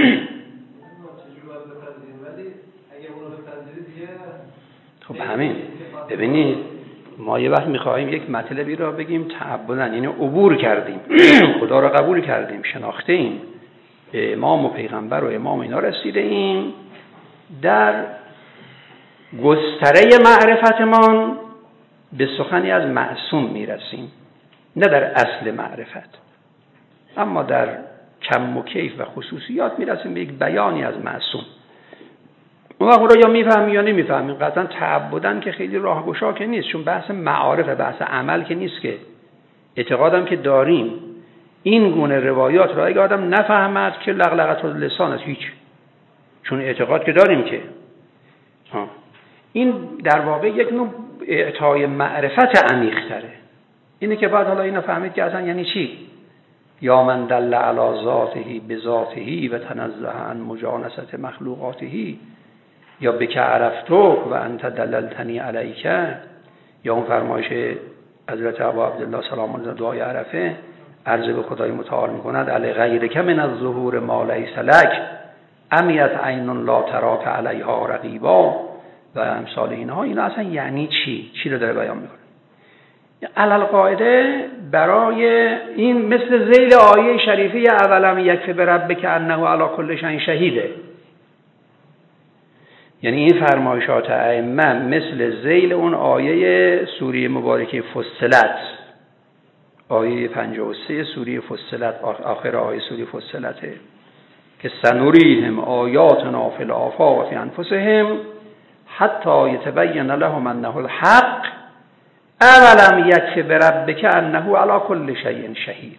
خب همین. ببینید ما یه وقت میخواهیم یک مطلبی را بگیم تعبداً، یعنی عبور کردیم، خدا را قبول کردیم، شناخته ایم، به امام و پیغمبر و امام اینا رسیده ایم، در گستره معرفتمان به سخنی از معصوم میرسیم، نه در اصل معرفت، اما در کم و کیف و خصوصیات میرسیم به یک بیانی از معصوم. اون وقت رو یا میفهمیم یا نمیفهمیم. قطعا تعبدن که خیلی راهگشا که نیست، چون بحث معارف، بحث عمل که نیست، که اعتقادم که داریم این گونه روایات را اگه آدم نفهمد که لغلغت اللسان است، هیچ، چون اعتقاد که داریم که این در واقع یک نوع اعطای معرفت عمیق‌تره. اینه که بعد حالا اینو فهمید که اصلا یعنی چی؟ یا من دل علی ذاته بذاته و تنزه عن مجانست مخلوقاته، یا بک عرفتو و انت دللتنی علیک، یا اون فرمایش حضرت ابا عبدالله سلام الله دعای عرفه، عرض به خدای متعال میکند علی غیرک من الظهور ما لیس لک امیت عین لا تراک علیها رقیبا و امثال اینها. اینا اصلا یعنی چی رو داره بیان میکنه؟ علل قاعده برای این مثل ذیل آیه شریفه اولم یکفی بربک انه علی کل شیء شهیده، یعنی این فرمایشات ائمه مثل ذیل اون آیه سوره مبارکه فصلت، آیه 53 سوره فصلت، آخر آیه سوره فصلته که سنوریهم آیاتنا فی الآفاق و فی انفسهم حتی یتبین لهم انه الحق اولم یکفی بربک انه علی کل شیء شهید.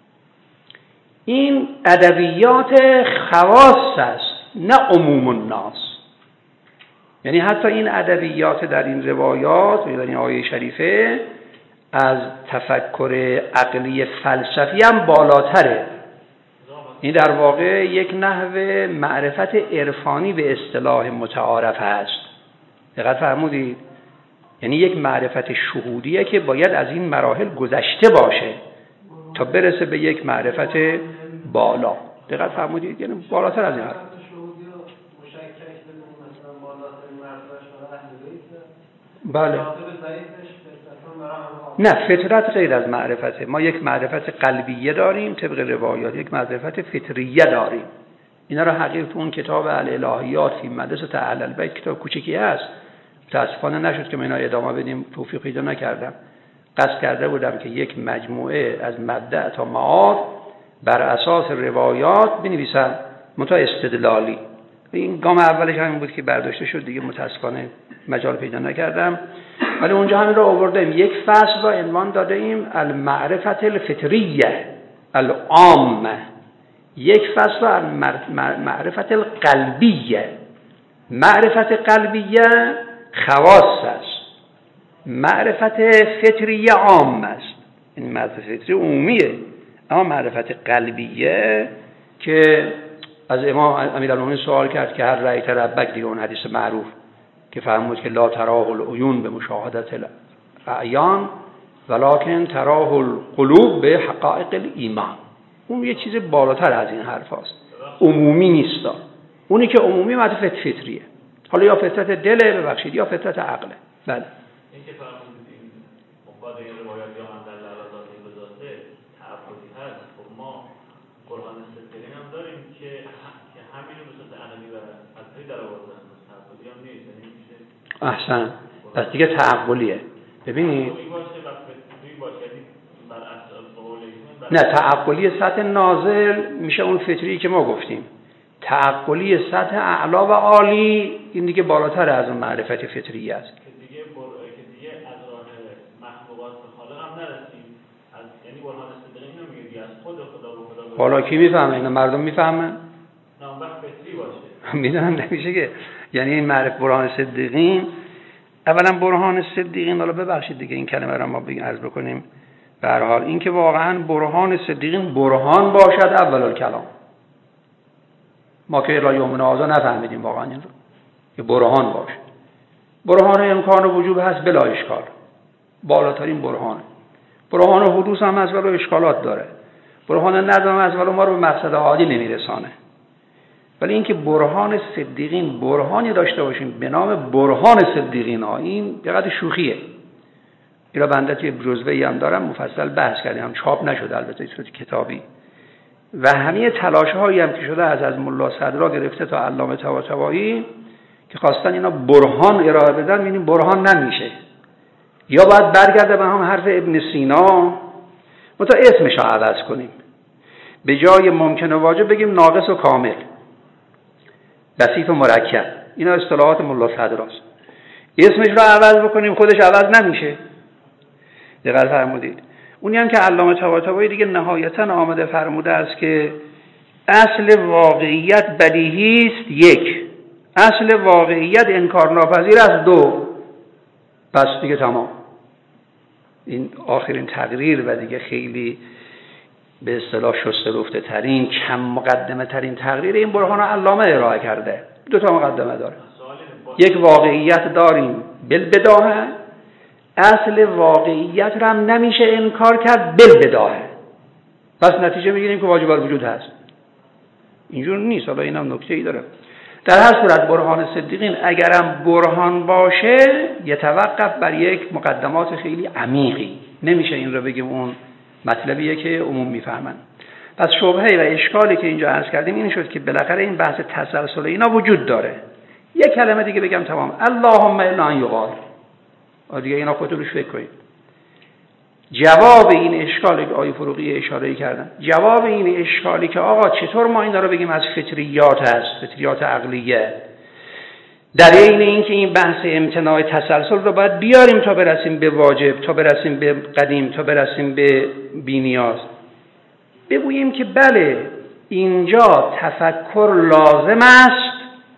این ادبیات خواص است نه عموم الناس، یعنی حتی این ادبیات در این روایات و در این آیه شریفه از تفکر عقلی فلسفی هم بالاتره. این در واقع یک نحو معرفت عرفانی به اصطلاح متعارف است. دقت فرمودید؟ یعنی یک معرفت شهودیه که باید از این مراحل گذشته باشه تا برسه به یک معرفت بالا. دقت فرمودید؟ یعنی بالاتر از این حرف. بله. نه، فطرت غیر از معرفته. ما یک معرفت قلبیه داریم طبق روایات، یک معرفت فطریه داریم. اینا رو حقیقت اون کتاب الالهیات فی مدرسه اهل البیت، کتاب کوچکی هست، متاسفانه نشد که ما اینا ادامه بدیم، توفیق پیدا نکردم. قصد کرده بودم که یک مجموعه از مبدأ تا معاد بر اساس روایات بنویسم، منتها استدلالی. این گام اولش همین بود که برداشته شد، دیگه متاسفانه مجال پیدا نکردم. ولی اونجا همین رو آوردیم، یک فصل را عنوان داده ایم المعرفت الفطریه العامه، یک فصل را معرفت القلبیه. معرفت قلبیه خواص است، معرفت فطریه عام است. این معرفت فطری عمومیه، اما معرفت قلبیه که از امام امیرالمومنین سوال کرد که هر رأیت ربک، دیگه اون حدیث معروف که فرمود که لا تراه العیون به مشاهدت الاعیان ولکن تراه القلوب به حقائق الایمان. اون یه چیز بالاتر از این حرف هاست، عمومی نیستا. اونی که عمومی معنی فطریه، حالا یا فطرت دله ببخشید یا فطرت عقله. بله این که فرمودید مقابل این روایات یا من در لحظات بذاته تعبدی هست. خب ما قرآن صدقین هم داریم که همین رو به صورت عملی و حتی در آوردن تعبدی هم نیست، یعنی میشه احسن. پس دیگه تعقلیه. ببینید نه، تعقلی سطح نازل میشه اون فطری که ما گفتیم. تعقلی سطح اعلا و عالی این دیگه بالاتر از اون معرفت فطری است. که دیگه از راه مخلوقات به خالق هم نرسیم، از یعنی برهان صدقین اینو میگه دیگه از خود خدا به خدا. حالا کی میفهمه اینا؟ مردم میفهمن؟ نه اون وقت فطری باشه. میدونم نمیشه که یعنی این معرفت برهان صدقین. اولا برهان صدقین، حالا ببخشید دیگه این کلمه رو ما عرض بکنیم، به هر حال این که واقعا برهان صدقین برهان باشد اول الکلام. ما که الی یومنا هذا نفهمیدیم واقعا این رو که برهان باشه. برهان امکان و وجوب هست بلا اشکال، بالاترین برهانه. برهان حدوث هم از ولو اشکالات داره، برهان نظم از ولو ما رو به مقصد عالی نمیرسانه. ولی اینکه برهان صدیقین برهانی داشته باشیم به نام برهان صدیقین ها، این دقیقاً شوخیه. اینا بنده توی جزوه‌ای هم دارم مفصل بحث کردیم، هم چاپ نشده البته این صورت کتابی. و همه تلاش‌هایی هم که شده از ملا صدرا گرفته تا علامه طباطبایی که خواستن اینا برهان ارائه بدن، می‌بینیم برهان نمیشه. یا باید برگرده به هم حرف ابن سینا، متا اسمش رو عوض کنیم، به جای ممکن و واجب بگیم ناقص و کامل، بسیط و مرکب. اینا اصطلاحات ملا صدراست. اسمش رو عوض بکنیم خودش عوض نمیشه. دقیق فرمودید. اونی هم که علامه طباطبایی دیگه نهایتاً آمده فرموده است که اصل واقعیت بدیهی است یک، اصل واقعیت انکار ناپذیر است دو. بس دیگه تمام. این آخرین تقریر و دیگه خیلی به اصطلاح شسته رفته ترین، کم مقدمه ترین تقریر این برهان علامه ارائه کرده. دو تا مقدمه داره. یک واقعیت داریم بالبداهه، اصل واقعیت رو هم نمیشه انکار کرد بالبداهه. پس نتیجه میگیریم که واجب الوجود هست. اینجور نیست. حالا اینم نکته‌ای داره. در هر صورت برهان صدیقین اگرم برهان باشه یتوقف بر یک مقدمات خیلی عمیقی، نمیشه این رو بگیم اون مطلبیه که عموم میفهمن. پس شبهه و اشکالی که اینجا عرض کردیم این شد که بالاخره این بحث تسلسل اینا وجود داره. یک کلمه دیگه بگم تمام. اللهم الا ان یقال. دیگه اینا خودتون روش فکر کنید. جواب این اشکالی که آقای فروغی اشاره کردن، جواب این اشکالی که آقا چطور ما اینا رو بگیم از فطریات هست، فطریات عقلیه، در عین اینکه این بحث امتناع تسلسل رو باید بیاریم تا برسیم به واجب، تا برسیم به قدیم، تا برسیم به بی‌نیاز، بگوییم که بله اینجا تفکر لازم است،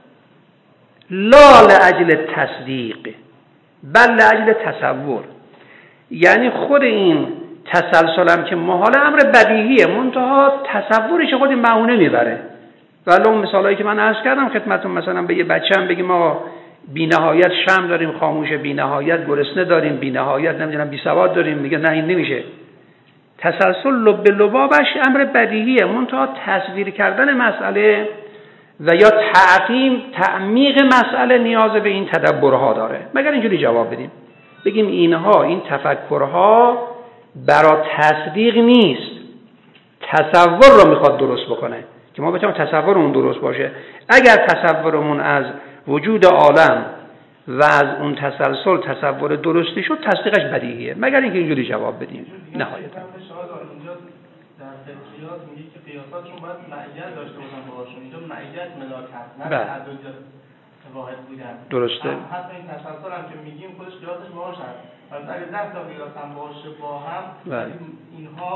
لا لاجل تصدیق بل لاجل تصور. یعنی خود این تسلسل هم که محال امر بدیهیه، منتها تصورش خود معونه میبره. ولی اون مثالایی که من عرض کردم خدمتتون، مثلا به یه بچه‌ام بگیم ما بی‌نهایت شم داریم خاموش، بی‌نهایت گرسنه داریم، بی‌نهایت نمیدونم بی سواد داریم، میگه نه این نمیشه. تسلسل لب لبابش امر بدیهیه، منتها تصویر کردن مسئله و یا تعمیق مسئله نیاز به این تدبرها داره. مگر اینجوری جواب بدیم بگیم اینها، این تفکرها برای تصدیق نیست، تصور رو میخواد درست بکنه که ما بتونیم تصورمون درست باشه. اگر تصورمون از وجود عالم و از اون تسلسل تصور درستی شد، تصدیقش بدیهیه. مگر اینکه اینجوری جواب بدیم. نهایتا اینجا در فطریات میگه که قیاساتشون باید معیت داشته باشن باهاشون. اینجا معیت ملاکت نه تعدد واحد بودن. درسته. حتی این تسلسل هم که میگیم خودش قیاسش باهاش هست. پس اگه 10 تا قیاس هم باشه با هم، اینها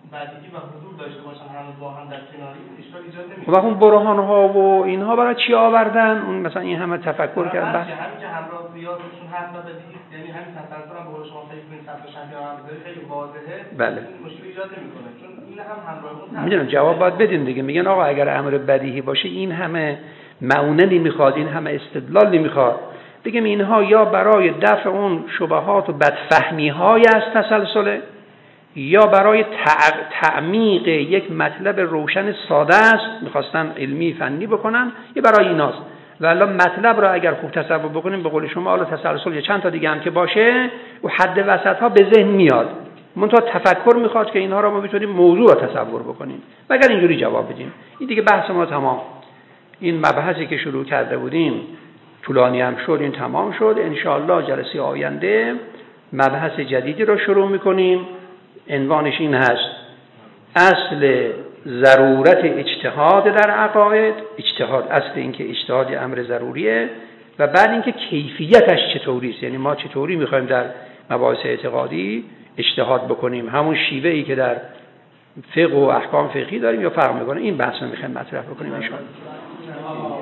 بدیهی و حضور داشته باشن همه با هم در کناری اشکال ایجاد نمیشه. و اون برهان ها و اینها برای چی آوردن؟ اون مثلا این همه تفکر کردن همین که همراه ریاضشون حتما بدیهی است، یعنی همین تسلسل هم به قول شما فکر کنید صفر شهر هم بذاری خیلی واضحه. بله. مشکل ایجاد نمیکنه چون این هم همراه اون. میدونم جواب باید بدین دیگه. میگن آقا اگر امر بدیهی باشه این همه معونه نمیخواد، این همه استدلال نمیخواد. بگم اینها یا برای دفع اون شبهات و بدفهمی های از تسلسل، یا برای تعمیق یک مطلب روشن ساده است میخواستن علمی فنی بکنن، یا برای ایناست. و الان مطلب را اگر خوب تصور بکنیم به قول شما حالا تسلسل یا چند تا دیگه هم که باشه و حد وسط ها به ذهن میاد، منتها تفکر میخواد که اینها را ما بتونیم موضوع را تصور بکنیم و اگر اینجوری جواب بدیم. این دیگه بحث ما تمام. این مبحثی که شروع کرده بودیم طولانی هم شد، این تمام شد. انشاءالله جلسه آینده مبحث جدیدی را شروع میکنیم. عنوانش این هست: اصل ضرورت اجتهاد در عقاید. اجتهاد، اصل این که اجتهاد امر ضروریه، و بعد اینکه کیفیتش چطوری است، یعنی ما چطوری میخوایم در مباحث اعتقادی اجتهاد بکنیم، همون شیوهی که در فقه و احکام فقهی داریم یا فرق میکنه. این بحث رو میخوایم مطرح بکنیم ان شاء الله.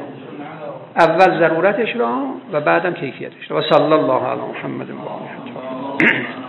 اول ضرورتش را و بعدم کیفیتش را. و صلی الله علی محمد و آله.